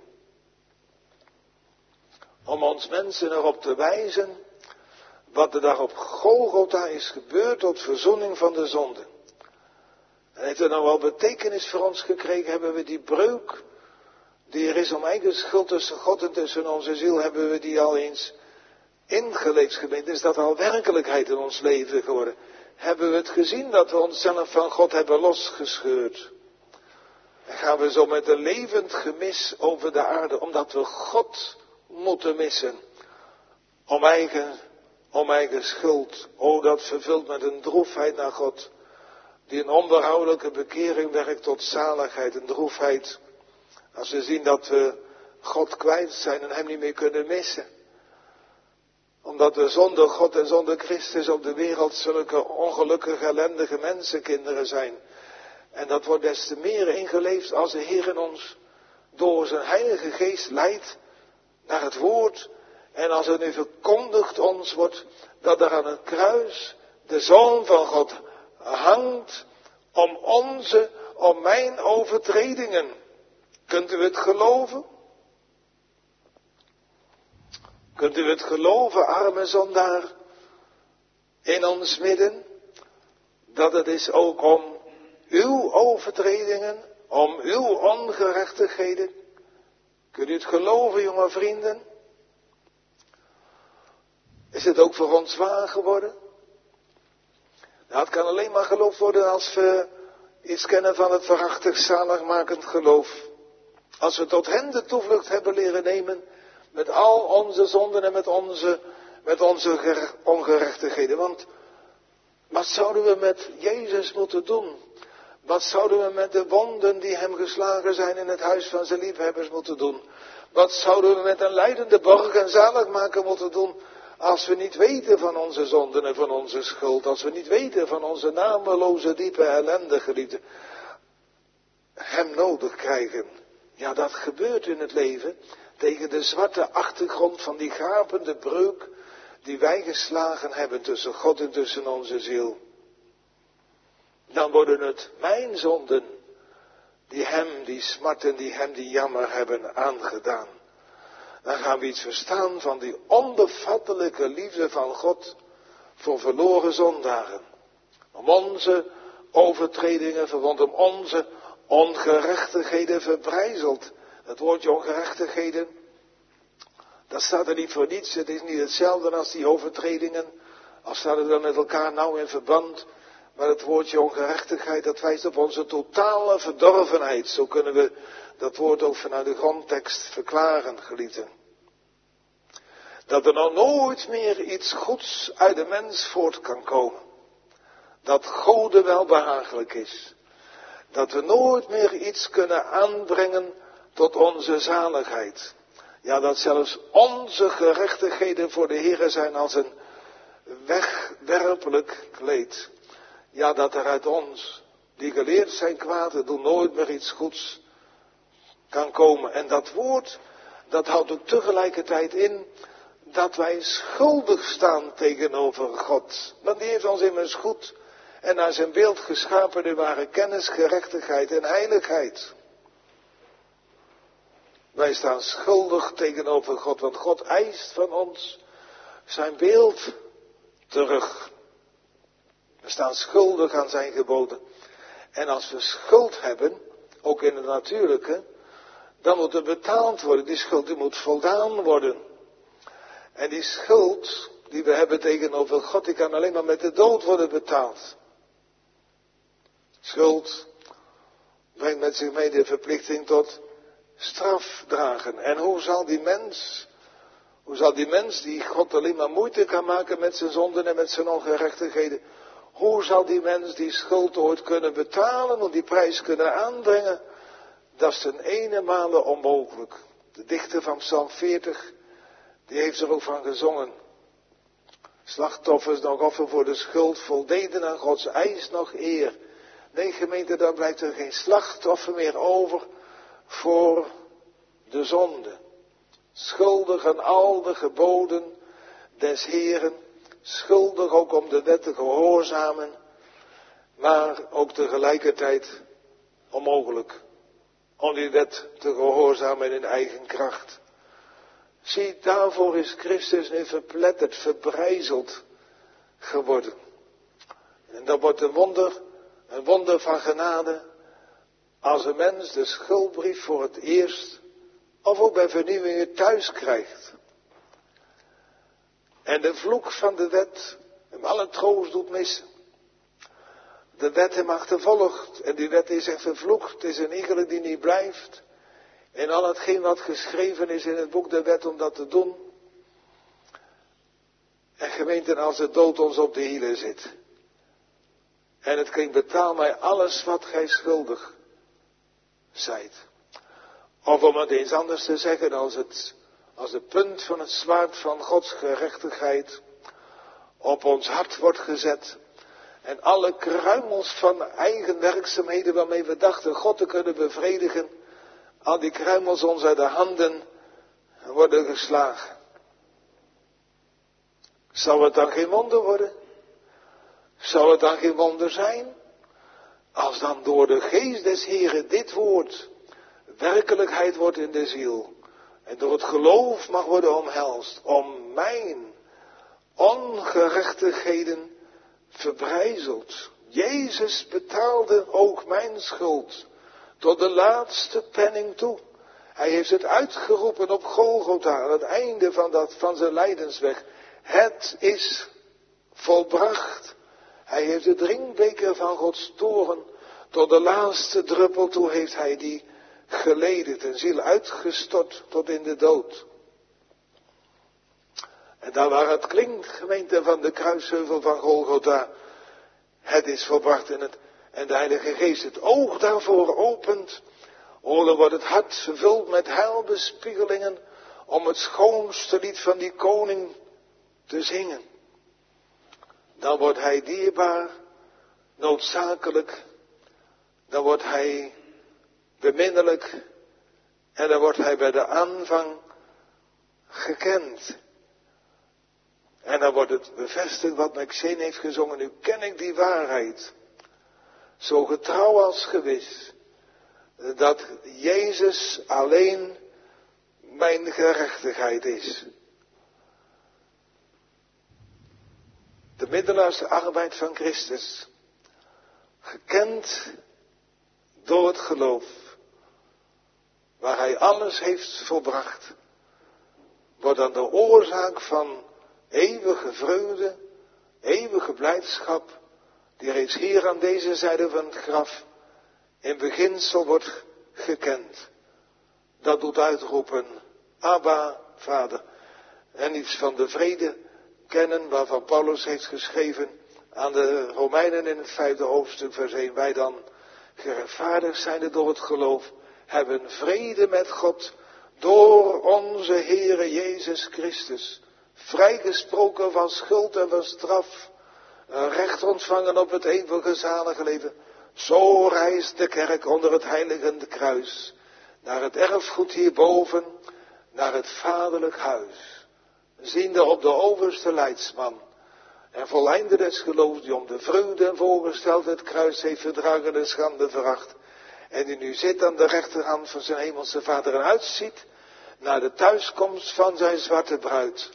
Om ons mensen erop te wijzen wat er daar op Golgotha is gebeurd tot verzoening van de zonde. En heeft er nou wel betekenis voor ons gekregen, hebben we die breuk die er is om eigen schuld tussen God en tussen onze ziel, hebben we die al eens ingeleefd, gemeente. Is dat al werkelijkheid in ons leven geworden? Hebben we het gezien dat we onszelf van God hebben losgescheurd? En gaan we zo met een levend gemis over de aarde, omdat we God moeten missen. Om eigen, om eigen schuld. O, dat vervult met een droefheid naar God. Die een onbehoudelijke bekering werkt tot zaligheid. Een droefheid. Als we zien dat we God kwijt zijn en hem niet meer kunnen missen. Omdat we zonder God en zonder Christus op de wereld zulke ongelukkige, ellendige mensenkinderen zijn. En dat wordt des te meer ingeleefd als de Heer in ons door zijn Heilige Geest leidt naar het woord. En als er nu verkondigd ons wordt dat er aan het kruis de Zoon van God hangt om onze, om mijn overtredingen. Kunt u het geloven? Kunt u het geloven, arme zondaar, in ons midden, dat het is ook om uw overtredingen, om uw ongerechtigheden? Kunt u het geloven, jonge vrienden? Is het ook voor ons waar geworden? Nou, het kan alleen maar geloofd worden als we iets kennen van het waarachtig zaligmakend geloof. Als we tot hem de toevlucht hebben leren nemen met al onze zonden en met onze, met onze ongerechtigheden. Want wat zouden we met Jezus moeten doen? Wat zouden we met de wonden die hem geslagen zijn in het huis van zijn liefhebbers moeten doen? Wat zouden we met een lijdende borg en zaligmaker moeten doen als we niet weten van onze zonden en van onze schuld? Als we niet weten van onze nameloze, diepe ellende, geliefde. Hem nodig krijgen. Ja, dat gebeurt in het leven tegen de zwarte achtergrond van die gapende breuk die wij geslagen hebben tussen God en tussen onze ziel. Dan worden het mijn zonden die hem die smart en die hem die jammer hebben aangedaan. Dan gaan we iets verstaan van die onbevattelijke liefde van God voor verloren zondaren. Om onze overtredingen verwond, om onze ongerechtigheden verbrijzeld. Het woordje ongerechtigheden, dat staat er niet voor niets. Het is niet hetzelfde als die overtredingen. Al staat het dan met elkaar nauw in verband. Maar het woordje ongerechtigheid, dat wijst op onze totale verdorvenheid. Zo kunnen we dat woord ook vanuit de grondtekst verklaren, geliefden. Dat er nou nooit meer iets goeds uit de mens voort kan komen. Dat Gode welbehagelijk is. Dat we nooit meer iets kunnen aanbrengen tot onze zaligheid. Ja, dat zelfs onze gerechtigheden voor de Heere zijn als een wegwerpelijk kleed. Ja, dat er uit ons, die geleerd zijn kwaad te doen, nooit meer iets goeds kan komen. En dat woord, dat houdt ook tegelijkertijd in dat wij schuldig staan tegenover God. Want die heeft ons immers goed en naar zijn beeld geschapen de ware kennis, gerechtigheid en heiligheid. Wij staan schuldig tegenover God, want God eist van ons zijn beeld terug. We staan schuldig aan zijn geboden. En als we schuld hebben, ook in het natuurlijke, dan moet er betaald worden. Die schuld die moet voldaan worden. En die schuld die we hebben tegenover God, die kan alleen maar met de dood worden betaald. Schuld brengt met zich mee de verplichting tot straf dragen. En hoe zal die mens, hoe zal die mens die God alleen maar moeite kan maken met zijn zonden en met zijn ongerechtigheden, hoe zal die mens die schuld ooit kunnen betalen en die prijs kunnen aanbrengen? Dat is ten ene male onmogelijk. De dichter van Psalm veertig, die heeft er ook van gezongen. Slachtoffers nog offer voor de schuld voldeden aan Gods eis nog eer. Nee, gemeente, dan blijft er geen slachtoffer meer over voor de zonde. Schuldig aan al de geboden des Heeren. Schuldig ook om de wet te gehoorzamen. Maar ook tegelijkertijd onmogelijk om die wet te gehoorzamen in eigen kracht. Zie, daarvoor is Christus nu verpletterd, verbrijzeld geworden. En dat wordt een wonder, een wonder van genade, als een mens de schuldbrief voor het eerst, of ook bij vernieuwingen thuis krijgt. En de vloek van de wet hem alle troost doet missen. De wet hem achtervolgt en die wet is echt vervloekt, het is een iegere die niet blijft. En al hetgeen wat geschreven is in het boek de wet om dat te doen. En gemeente, als de dood ons op de hielen zit. En het klinkt, betaal mij alles wat gij schuldig zijt. Of om het eens anders te zeggen, als het als de punt van het zwaard van Gods gerechtigheid op ons hart wordt gezet. En alle kruimels van eigen werkzaamheden waarmee we dachten God te kunnen bevredigen, al die kruimels ons uit de handen worden geslagen. Zal het dan geen wonder worden? Zal het dan geen wonder zijn? Als dan door de geest des Heren dit woord werkelijkheid wordt in de ziel. En door het geloof mag worden omhelst. Om mijn ongerechtigheden verbrijzeld. Jezus betaalde ook mijn schuld. Tot de laatste penning toe. Hij heeft het uitgeroepen op Golgotha. Aan het einde van, dat, van zijn lijdensweg. Het is volbracht. Hij heeft de drinkbeker van Gods toorn. Tot de laatste druppel toe heeft hij die geleden. Ten ziel uitgestort tot in de dood. En daar waar het klinkt, gemeente van de kruisheuvel van Golgotha. Het is volbracht in het. En de Heilige Geest het oog daarvoor opent. O, dan wordt het hart vervuld met heilbespiegelingen. Om het schoonste lied van die koning te zingen. Dan wordt hij dierbaar, noodzakelijk. Dan wordt hij beminnelijk. En dan wordt hij bij de aanvang gekend. En dan wordt het bevestigd wat Maxine heeft gezongen. Nu ken ik die waarheid. Zo getrouw als gewis. Dat Jezus alleen mijn gerechtigheid is. De middelaarse arbeid van Christus. Gekend door het geloof. Waar hij alles heeft volbracht. Wordt dan de oorzaak van eeuwige vreugde. Eeuwige blijdschap. Die reeds hier aan deze zijde van het graf in beginsel wordt gekend. Dat doet uitroepen, Abba, Vader. En iets van de vrede kennen waarvan Paulus heeft geschreven aan de Romeinen in het vijfde hoofdstuk vers één. Wij dan, gerechtvaardigd zijnde door het geloof, hebben vrede met God door onze Heere Jezus Christus. Vrijgesproken van schuld en van straf. Een recht ontvangen op het eeuwige zalige leven. Zo reist de kerk onder het heiligende kruis. Naar het erfgoed hierboven. Naar het vaderlijk huis. Ziende op de overste leidsman. En voleinde des geloofs die om de vreugde en voorgesteld het kruis heeft verdragen en schande veracht. En die nu zit aan de rechterhand van zijn hemelse vader en uitziet naar de thuiskomst van zijn zwarte bruid.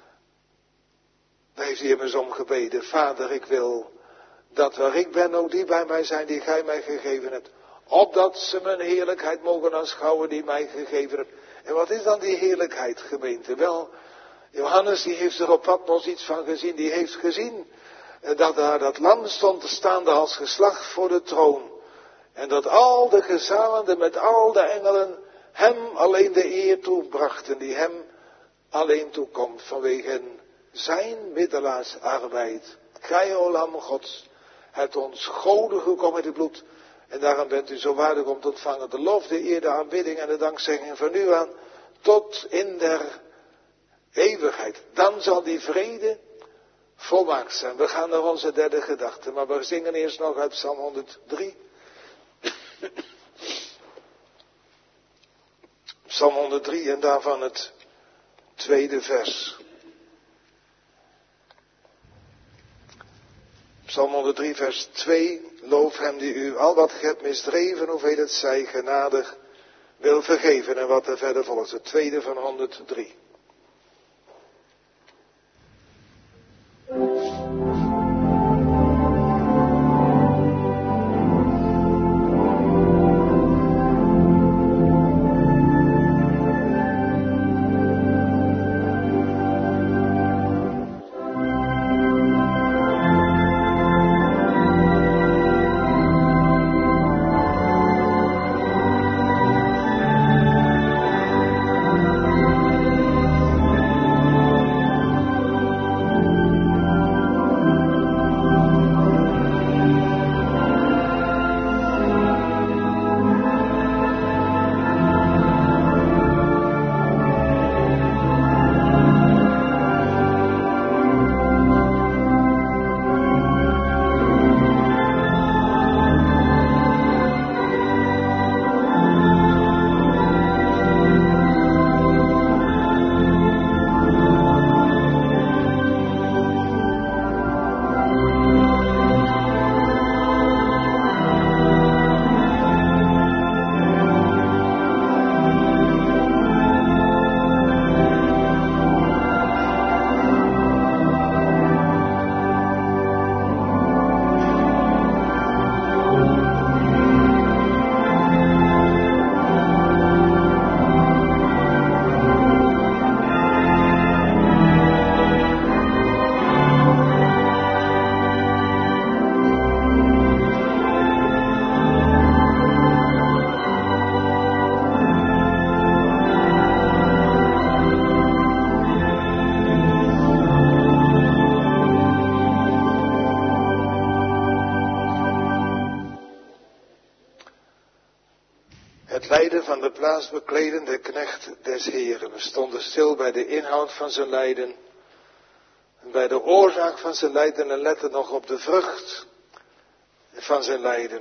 Daar heeft hij immers om gebeden. Vader, ik wil dat waar ik ben ook die bij mij zijn die gij mij gegeven hebt. Opdat ze mijn heerlijkheid mogen aanschouwen die mij gegeven hebt. En wat is dan die heerlijkheid, gemeente? Wel, Johannes die heeft er op Patmos iets van gezien. Die heeft gezien dat daar dat lam stond te staande als geslacht voor de troon. En dat al de gezalenden met al de engelen hem alleen de eer toebrachten. Die hem alleen toekomt vanwege zijn middelaarsarbeid. Gij, o lam Gods, hebt ons goden gekomen met het bloed. En daarom bent u zo waardig om te ontvangen de lof, de eer, de aanbidding en de dankzegging van u aan. Tot in der eeuwigheid. Dan zal die vrede volmaakt zijn. We gaan naar onze derde gedachte. Maar we zingen eerst nog uit Psalm honderddrie. Psalm honderddrie en daarvan het tweede vers. Psalm honderddrie vers twee. Loof hem die u al wat ge hebt misdreven, hoeveel het zij genadig wil vergeven. En wat er verder volgt. Het tweede van honderddrie. van de plaatsbekledende knecht des Heren. We stonden stil bij de inhoud van zijn lijden. En bij de oorzaak van zijn lijden en letten nog op de vrucht van zijn lijden.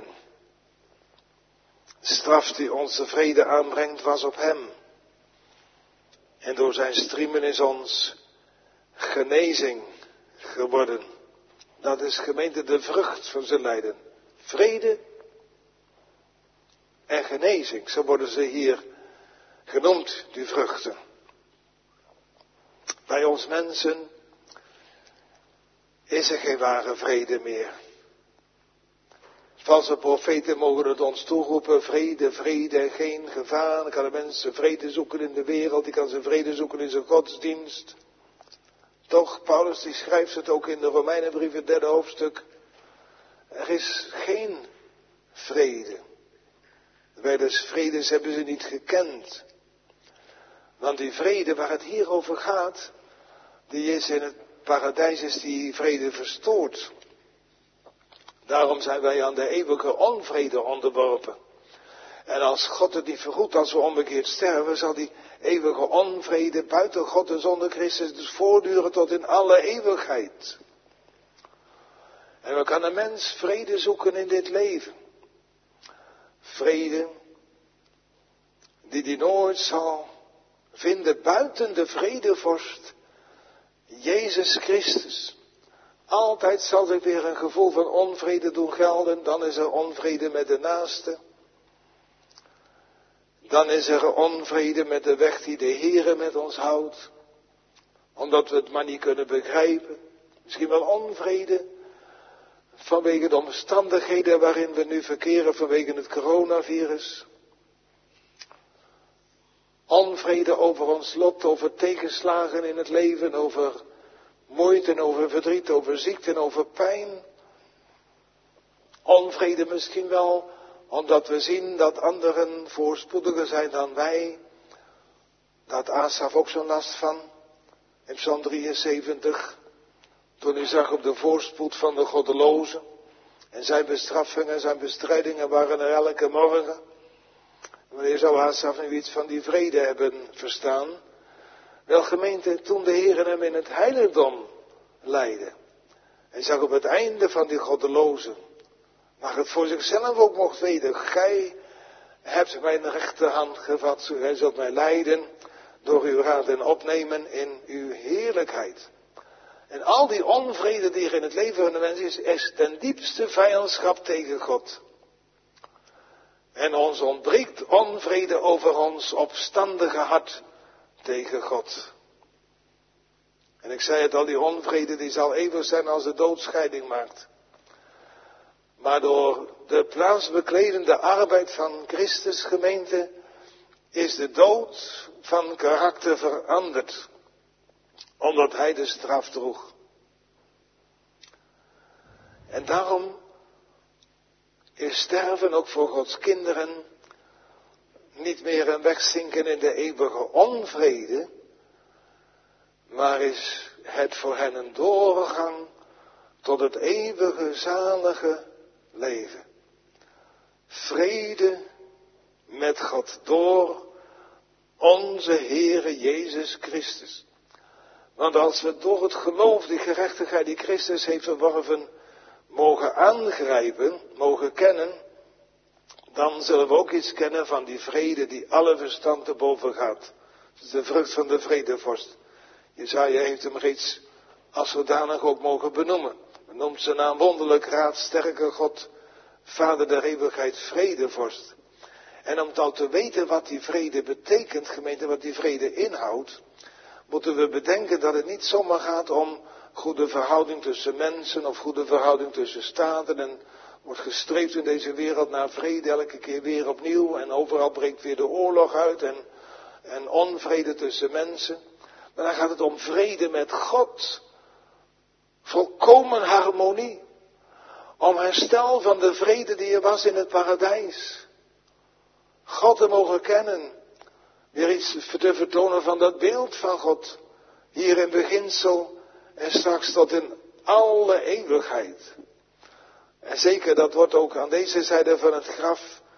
De straf die ons de vrede aanbrengt was op hem. En door zijn striemen is ons genezing geworden. Dat is gemeente de vrucht van zijn lijden. Vrede en genezing, zo worden ze hier genoemd, die vruchten. Bij ons mensen is er geen ware vrede meer. Valse profeten mogen het ons toeroepen, vrede, vrede en geen gevaar. Dan kan de mensen vrede zoeken in de wereld, die kan zijn vrede zoeken in zijn godsdienst. Toch, Paulus die schrijft het ook in de Romeinenbrief, het derde hoofdstuk. Er is geen vrede. Welis vredes hebben ze niet gekend. Want die vrede waar het hier over gaat, die is in het paradijs, is die vrede verstoord. Daarom zijn wij aan de eeuwige onvrede onderworpen. En als God het niet vergoedt, als we onbekeerd sterven, zal die eeuwige onvrede buiten God en zonder Christus dus voortduren tot in alle eeuwigheid. En we kan een mens vrede zoeken in dit leven. Vrede die die nooit zal vinden buiten de vredevorst Jezus Christus. Altijd zal zich weer een gevoel van onvrede doen gelden. Dan is er onvrede met de naaste. Dan is er onvrede met de weg die de Heere met ons houdt. Omdat we het maar niet kunnen begrijpen. Misschien wel onvrede vanwege de omstandigheden waarin we nu verkeren vanwege het coronavirus. Onvrede over ons lot, over tegenslagen in het leven, over moeite, over verdriet, over ziekte, over pijn. Onvrede misschien wel omdat we zien dat anderen voorspoediger zijn dan wij. Daar had Asaf ook zo'n last van. In Psalm drieënzeventig. Toen hij zag op de voorspoed van de goddelozen. En zijn bestraffingen, zijn bestrijdingen waren er elke morgen. Wanneer zou Asaf nu iets van die vrede hebben verstaan? Wel gemeente, toen de Heer hem in het heiligdom leidde. Hij zag op het einde van die goddelozen. Maar het voor zichzelf ook mocht weten. Gij hebt mijn rechterhand gevat. Gij zult mij leiden door uw raad en opnemen in uw heerlijkheid. En al die onvrede die er in het leven van de mens is, is ten diepste vijandschap tegen God. En ons ontbreekt onvrede over ons opstandige hart tegen God. En ik zei het al, die onvrede die zal eeuwig zijn als de dood scheiding maakt. Maar door de plaatsbekledende arbeid van Christus gemeente is de dood van karakter veranderd. Omdat hij de straf droeg. En daarom is sterven ook voor Gods kinderen niet meer een wegzinken in de eeuwige onvrede, maar is het voor hen een doorgang tot het eeuwige zalige leven. Vrede met God door onze Heere Jezus Christus. Want als we door het geloof die gerechtigheid die Christus heeft verworven mogen aangrijpen, mogen kennen, dan zullen we ook iets kennen van die vrede die alle verstand te boven gaat. Dat is de vrucht van de vredevorst. Jesaja heeft hem reeds als zodanig ook mogen benoemen. Men noemt zijn naam wonderlijk raad, sterke God, Vader der eeuwigheid, vredevorst. En om dan te weten wat die vrede betekent, gemeente, wat die vrede inhoudt, moeten we bedenken dat het niet zomaar gaat om goede verhouding tussen mensen of goede verhouding tussen staten. En wordt gestreefd in deze wereld naar vrede elke keer weer opnieuw. En overal breekt weer de oorlog uit en, en onvrede tussen mensen. Maar dan gaat het om vrede met God. Volkomen harmonie. Om herstel van de vrede die er was in het paradijs. God te mogen kennen. Weer iets te vertonen van dat beeld van God. Hier in beginsel en straks tot in alle eeuwigheid. En zeker dat wordt ook aan deze zijde van het graf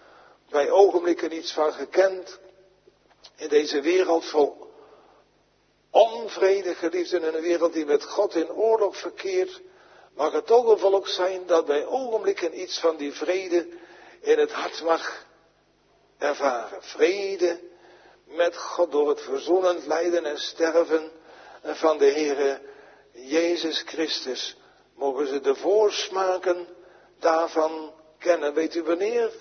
bij ogenblikken iets van gekend. In deze wereld vol onvrede, geliefden, in een wereld die met God in oorlog verkeert, mag het ook een volk zijn dat bij ogenblikken iets van die vrede in het hart mag ervaren. Vrede met God door het verzoenend lijden en sterven van de Heere Jezus Christus. Mogen ze de voorsmaken daarvan kennen. Weet u wanneer?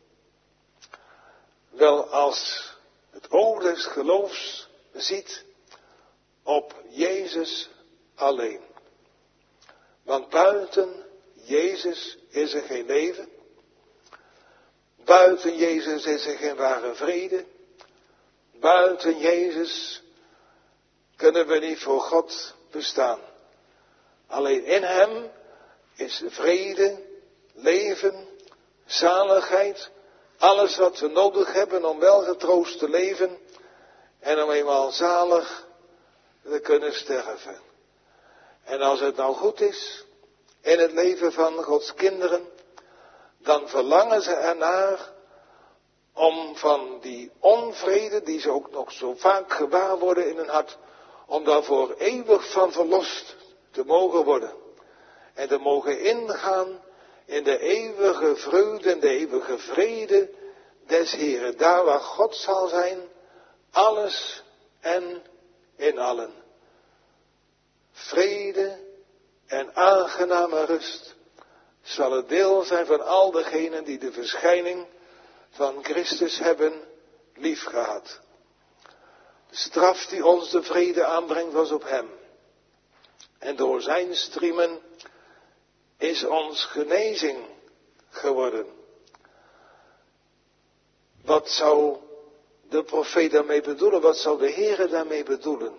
Wel, als het oog des geloofs ziet op Jezus alleen. Want buiten Jezus is er geen leven. Buiten Jezus is er geen ware vrede. Buiten Jezus kunnen we niet voor God bestaan. Alleen in Hem is vrede, leven, zaligheid, alles wat we nodig hebben om welgetroost te leven en om eenmaal zalig te kunnen sterven. En als het nou goed is in het leven van Gods kinderen, dan verlangen ze ernaar om van die onvrede, die ze ook nog zo vaak gewaar worden in hun hart, om daarvoor eeuwig van verlost te mogen worden. En te mogen ingaan in de eeuwige vreugde en de eeuwige vrede des Heeren. Daar waar God zal zijn, alles en in allen. Vrede en aangename rust zal het deel zijn van al degenen die de verschijning van Christus hebben liefgehad. De straf die ons de vrede aanbrengt was op hem. En door zijn striemen is ons genezing geworden. Wat zou de profeet daarmee bedoelen? Wat zou de Heere daarmee bedoelen?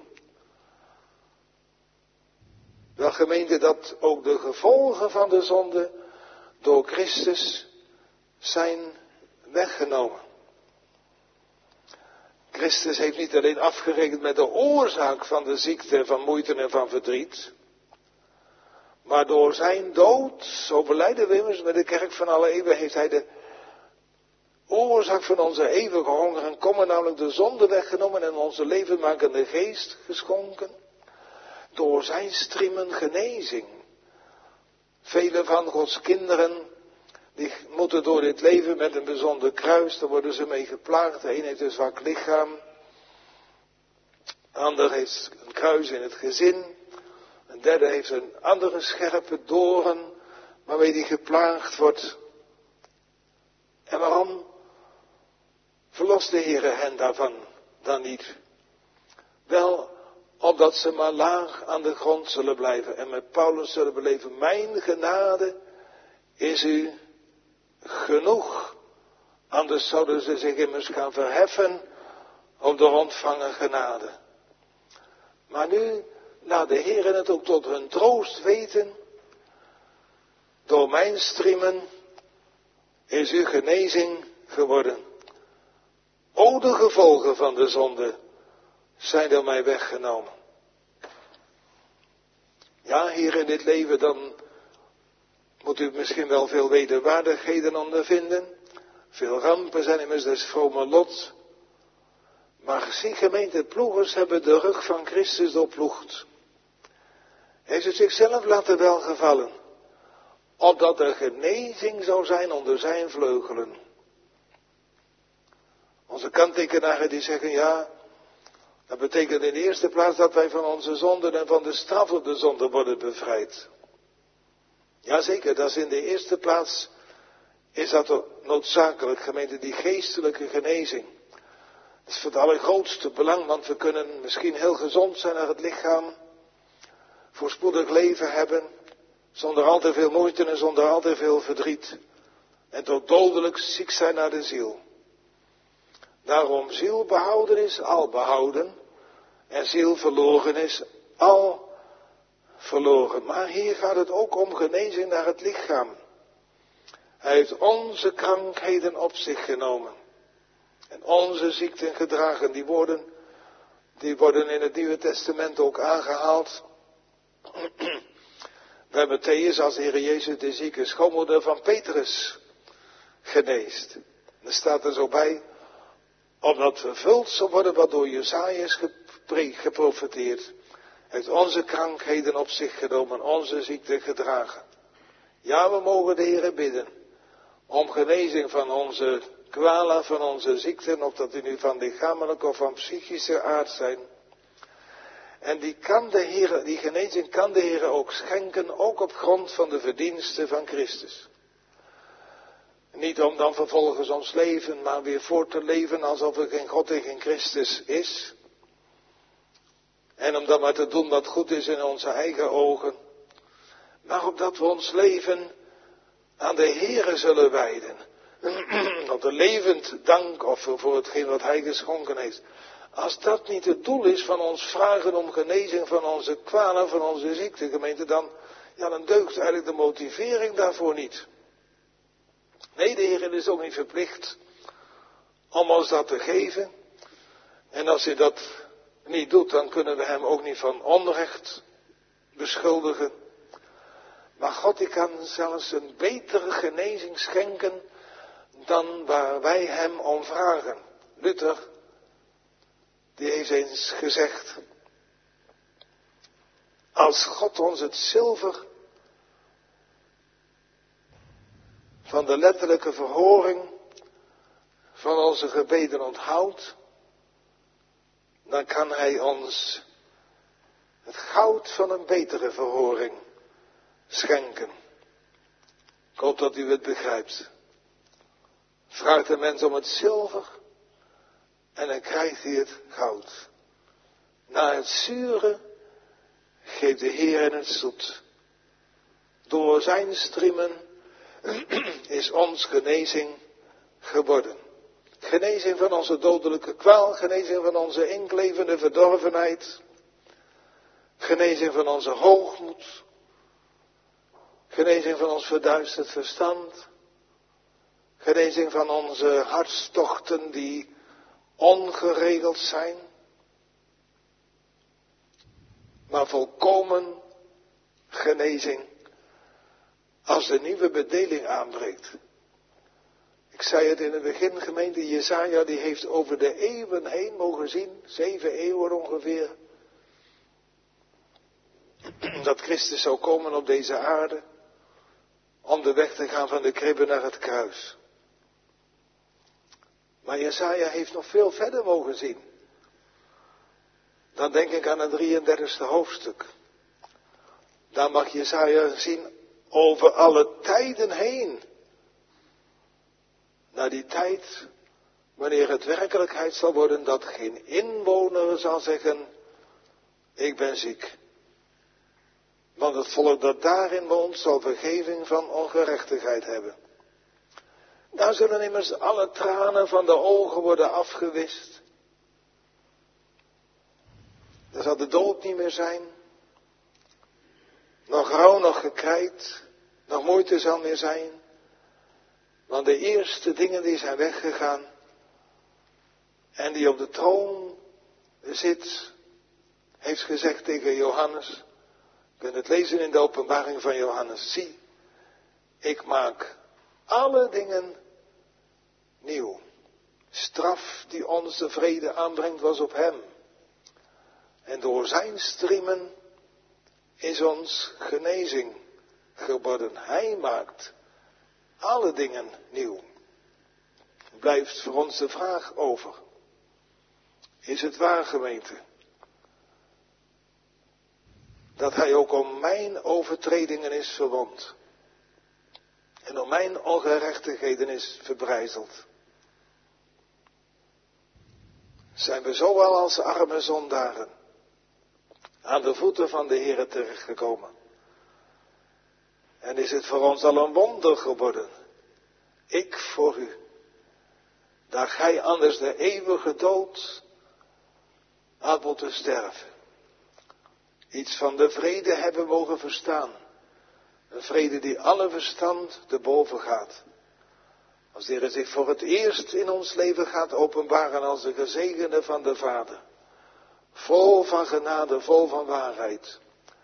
Wel, gemeente, dat ook de gevolgen van de zonde door Christus zijn weggenomen. Christus heeft niet alleen afgerekend met de oorzaak van de ziekte, van moeite en van verdriet, maar door zijn dood, zo belijden we immers met de kerk van alle eeuwen, heeft hij de oorzaak van onze eeuwige honger en kommer, namelijk de zonde, weggenomen en onze levenmakende geest geschonken. Door zijn striemen genezing. Vele van Gods kinderen, die moeten door dit leven met een bijzonder kruis, daar worden ze mee geplaagd. De een heeft een zwak lichaam, de ander heeft een kruis in het gezin, een derde heeft een andere scherpe doorn, waarmee die geplaagd wordt. En waarom verlost de Heere hen daarvan dan niet? Wel, opdat ze maar laag aan de grond zullen blijven en met Paulus zullen beleven, mijn genade is u genoeg. Anders zouden ze zich immers gaan verheffen op de ontvangen genade. Maar nu laat de Heer het ook tot hun troost weten. Door mijn striemen is uw genezing geworden. O, de gevolgen van de zonde zijn door mij weggenomen. Ja, hier in dit leven dan moet u misschien wel veel wederwaardigheden ondervinden. Veel rampen zijn immers des vrome lot. Maar zie gemeente, ploegers hebben de rug van Christus doorploegd. Heeft het zichzelf laten welgevallen, opdat er genezing zou zijn onder zijn vleugelen. Onze kanttekenaren die zeggen, ja, dat betekent in de eerste plaats dat wij van onze zonden en van de straf op de zonde worden bevrijd. Jazeker, dat is in de eerste plaats, is dat noodzakelijk, gemeente, die geestelijke genezing. Dat is van het allergrootste belang, want we kunnen misschien heel gezond zijn naar het lichaam, voorspoedig leven hebben, zonder al te veel moeite en zonder al te veel verdriet, en tot dodelijk ziek zijn naar de ziel. Daarom ziel behouden is al behouden, en ziel verloren is al verloren. Maar hier gaat het ook om genezing naar het lichaam. Hij heeft onze krankheden op zich genomen. En onze ziekten gedragen. Die woorden, die worden in het Nieuwe Testament ook aangehaald. Bij Matthäus als de Heer Jezus de zieke schoonmoeder van Petrus geneest. En er staat er zo bij, opdat vervuld zal worden wat door Jesaja is gepre- geprofeteerd. Heeft onze krankheden op zich genomen, onze ziekte gedragen. Ja, we mogen de Heere bidden om genezing van onze kwalen, van onze ziekten, of dat die nu van lichamelijke of van psychische aard zijn. En die, kan de Heere, die genezing kan de Heere ook schenken, ook op grond van de verdiensten van Christus. Niet om dan vervolgens ons leven, maar weer voor te leven alsof er geen God en geen Christus is. En om dan maar te doen wat goed is in onze eigen ogen. Maar opdat we ons leven aan de Heere zullen wijden. Op de levend dankoffer voor hetgeen wat Hij geschonken heeft. Als dat niet het doel is van ons vragen om genezing van onze kwalen, van onze ziekte, gemeente, dan, ja, dan deugt eigenlijk de motivering daarvoor niet. Nee, de Heer is ook niet verplicht om ons dat te geven. En als hij dat niet doet, dan kunnen we hem ook niet van onrecht beschuldigen. Maar God, die kan zelfs een betere genezing schenken dan waar wij hem om vragen. Luther, die heeft eens gezegd, als God ons het zilver van de letterlijke verhoring van onze gebeden onthoudt, dan kan hij ons het goud van een betere verhoring schenken. Ik hoop dat u het begrijpt. Vraagt de mens om het zilver en dan krijgt hij het goud. Na het zure geeft de Heer in het zoet. Door zijn striemen is ons genezing geworden. Genezing van onze dodelijke kwaal, genezing van onze inklevende verdorvenheid, genezing van onze hoogmoed, genezing van ons verduisterd verstand, genezing van onze hartstochten die ongeregeld zijn, maar volkomen genezing als de nieuwe bedeling aanbreekt. Ik zei het in het begin, gemeente Jesaja, die heeft over de eeuwen heen mogen zien, zeven eeuwen ongeveer, dat Christus zou komen op deze aarde, om de weg te gaan van de kribbe naar het kruis. Maar Jesaja heeft nog veel verder mogen zien. Dan denk ik aan het drieëndertigste hoofdstuk. Daar mag Jesaja zien over alle tijden heen. Naar die tijd, wanneer het werkelijkheid zal worden dat geen inwoner zal zeggen, ik ben ziek. Want het volk dat daarin woont zal vergeving van ongerechtigheid hebben. Daar zullen immers alle tranen van de ogen worden afgewist. Er zal de dood niet meer zijn. Nog rouw, nog gekrijt, nog moeite zal meer zijn. Want de eerste dingen die zijn weggegaan. En die op de troon zit, heeft gezegd tegen Johannes. Je kunt het lezen in de openbaring van Johannes. Zie, ik maak alle dingen nieuw. Straf die ons de vrede aanbrengt was op hem. En door zijn striemen is ons genezing geworden. Hij maakt alle dingen nieuw. Blijft voor ons de vraag over. Is het waar, gemeente? Dat hij ook om mijn overtredingen is verwond. En om mijn ongerechtigheden is verbrijzeld. Zijn we zowel als arme zondaren aan de voeten van de Heere terechtgekomen. En is het voor ons al een wonder geworden. Ik voor u. Dat gij anders de eeuwige dood had moeten sterven. Iets van de vrede hebben mogen verstaan. Een vrede die alle verstand te boven gaat. Als de Heer zich voor het eerst in ons leven gaat openbaren als de gezegende van de Vader. Vol van genade, vol van waarheid.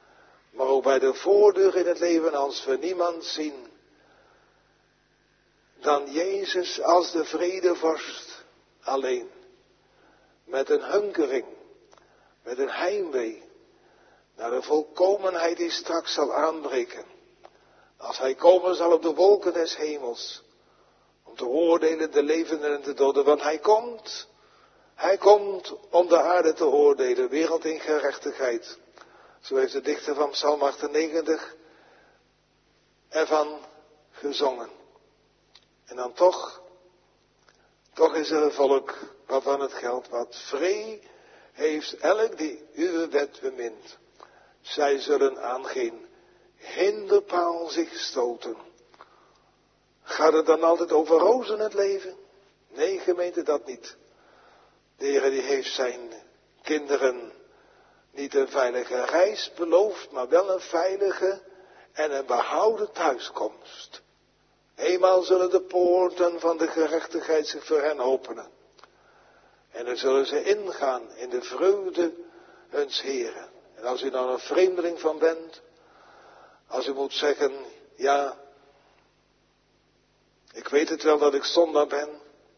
Maar ook bij de voordeur in het leven als we niemand zien dan Jezus als de vredevorst alleen. Met een hunkering, met een heimwee naar de volkomenheid die straks zal aanbreken. Als hij komen zal op de wolken des hemels, om te oordelen de levenden en de doden. Want hij komt, hij komt om de aarde te oordelen, wereld in gerechtigheid. Zo heeft de dichter van Psalm achtennegentig ervan gezongen. En dan toch, toch is er een volk waarvan het geldt wat vree heeft elk die uw wet bemint. Zij zullen aan geen hinderpaal zich stoten. Gaat het dan altijd over rozen het leven? Nee, gemeente, dat niet. De Heer die heeft zijn kinderen niet een veilige reis beloofd, maar wel een veilige en een behouden thuiskomst. Eenmaal zullen de poorten van de gerechtigheid zich voor hen openen. En dan zullen ze ingaan in de vreugde huns Heren. En als u dan een vreemdeling van bent, als u moet zeggen, ja, ik weet het wel dat ik zondaar ben,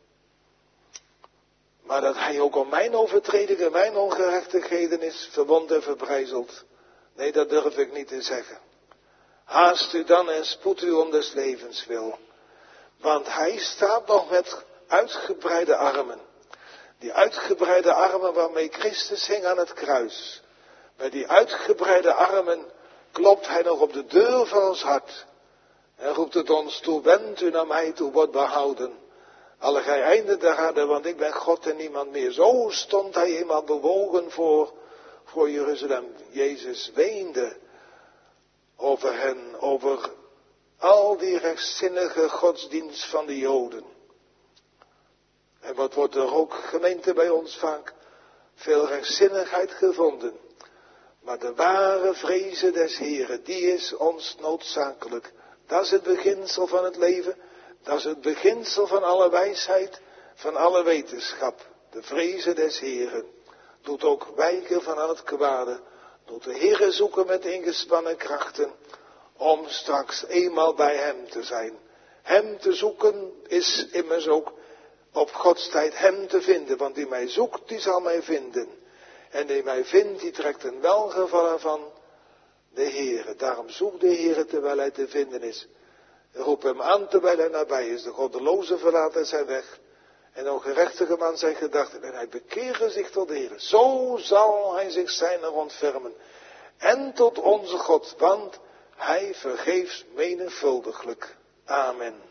maar dat hij ook om mijn overtredingen en mijn ongerechtigheden is verwond en verbrijzeld. Nee, dat durf ik niet te zeggen. Haast u dan en spoed u om des levens wil. Want hij staat nog met uitgebreide armen. Die uitgebreide armen waarmee Christus hing aan het kruis. Met die uitgebreide armen klopt hij nog op de deur van ons hart. En roept het ons toe, wend u naar mij toe, wordt behouden. Alle gij einde der aarde, want ik ben God en niemand meer. Zo stond hij eenmaal bewogen voor, voor Jeruzalem. Jezus weende over hen, over al die rechtzinnige godsdienst van de Joden. En wat wordt er ook, gemeente, bij ons vaak? Veel rechtzinnigheid gevonden. Maar de ware vrezen des Heren, die is ons noodzakelijk. Dat is het beginsel van het leven. Dat is het beginsel van alle wijsheid, van alle wetenschap. De vrezen des Heren doet ook wijken van al het kwade. Doet de Heren zoeken met ingespannen krachten, om straks eenmaal bij hem te zijn. Hem te zoeken is immers ook op Gods tijd hem te vinden. Want die mij zoekt, die zal mij vinden. En die mij vindt, die trekt een welgevallen van de Heere. Daarom zoekt de Heere terwijl hij te vinden is. Roep hem aan terwijl hij nabij is. De goddeloze verlaten zijn weg. En de ongerechtige man zijn gedachten. En hij bekeerde zich tot de Heere. Zo zal hij zich zijner ontfermen. En tot onze God. Want hij vergeeft menigvuldiglijk. Amen.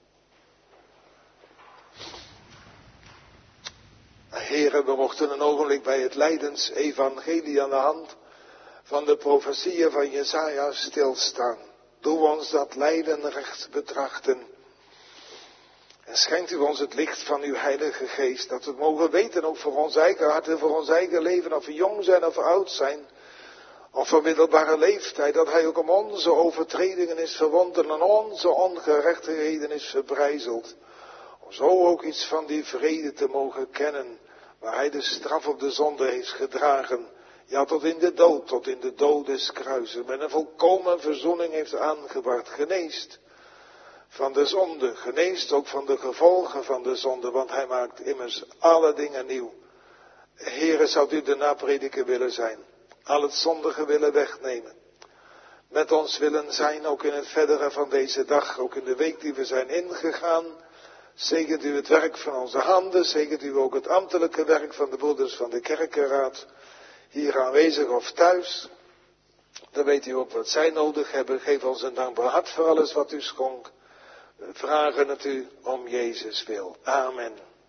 Heren, we mochten een ogenblik bij het lijdensevangelie aan de hand van de profetieën van Jesaja stilstaan. Doe ons dat lijden recht betrachten. En schenkt u ons het licht van uw heilige geest, dat we het mogen weten, ook voor ons eigen hart en voor ons eigen leven, of we jong zijn of oud zijn, of van middelbare leeftijd, dat hij ook om onze overtredingen is verwond en aan onze ongerechtigheden is verbrijzeld. Om zo ook iets van die vrede te mogen kennen, waar hij de straf op de zonde heeft gedragen. Ja, tot in de dood, tot in de dood des kruises. Met een volkomen verzoening heeft aangebracht. Geneest van de zonde. Geneest ook van de gevolgen van de zonde. Want hij maakt immers alle dingen nieuw. Heere, zou u de naprediker willen zijn. Al het zondige willen wegnemen. Met ons willen zijn, ook in het verdere van deze dag. Ook in de week die we zijn ingegaan. Zegent u het werk van onze handen. Zegent u ook het ambtelijke werk van de broeders van de kerkenraad. Hier aanwezig of thuis. Dan weet u ook wat zij nodig hebben. Geef ons een dankbaar hart voor alles wat u schonk. We vragen het u om Jezus wil. Amen.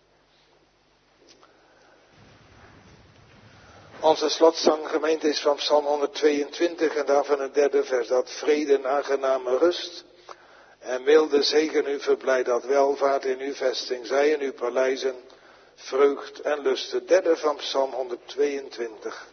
Onze slotzang, gemeente, is van Psalm honderdtweeëntwintig en daarvan het derde vers. Dat vrede en aangename rust en milde zegen u verblijd, dat welvaart in uw vesting zij in uw paleizen, vreugd en lust. Het derde van Psalm honderdtweeëntwintig.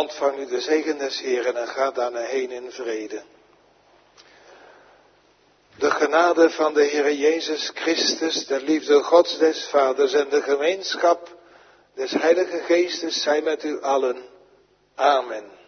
ontvang u de zegen des Heeren en ga daarna heen in vrede. De genade van de Heer Jezus Christus, de liefde Gods des Vaders en de gemeenschap des Heilige Geestes zij met u allen. Amen.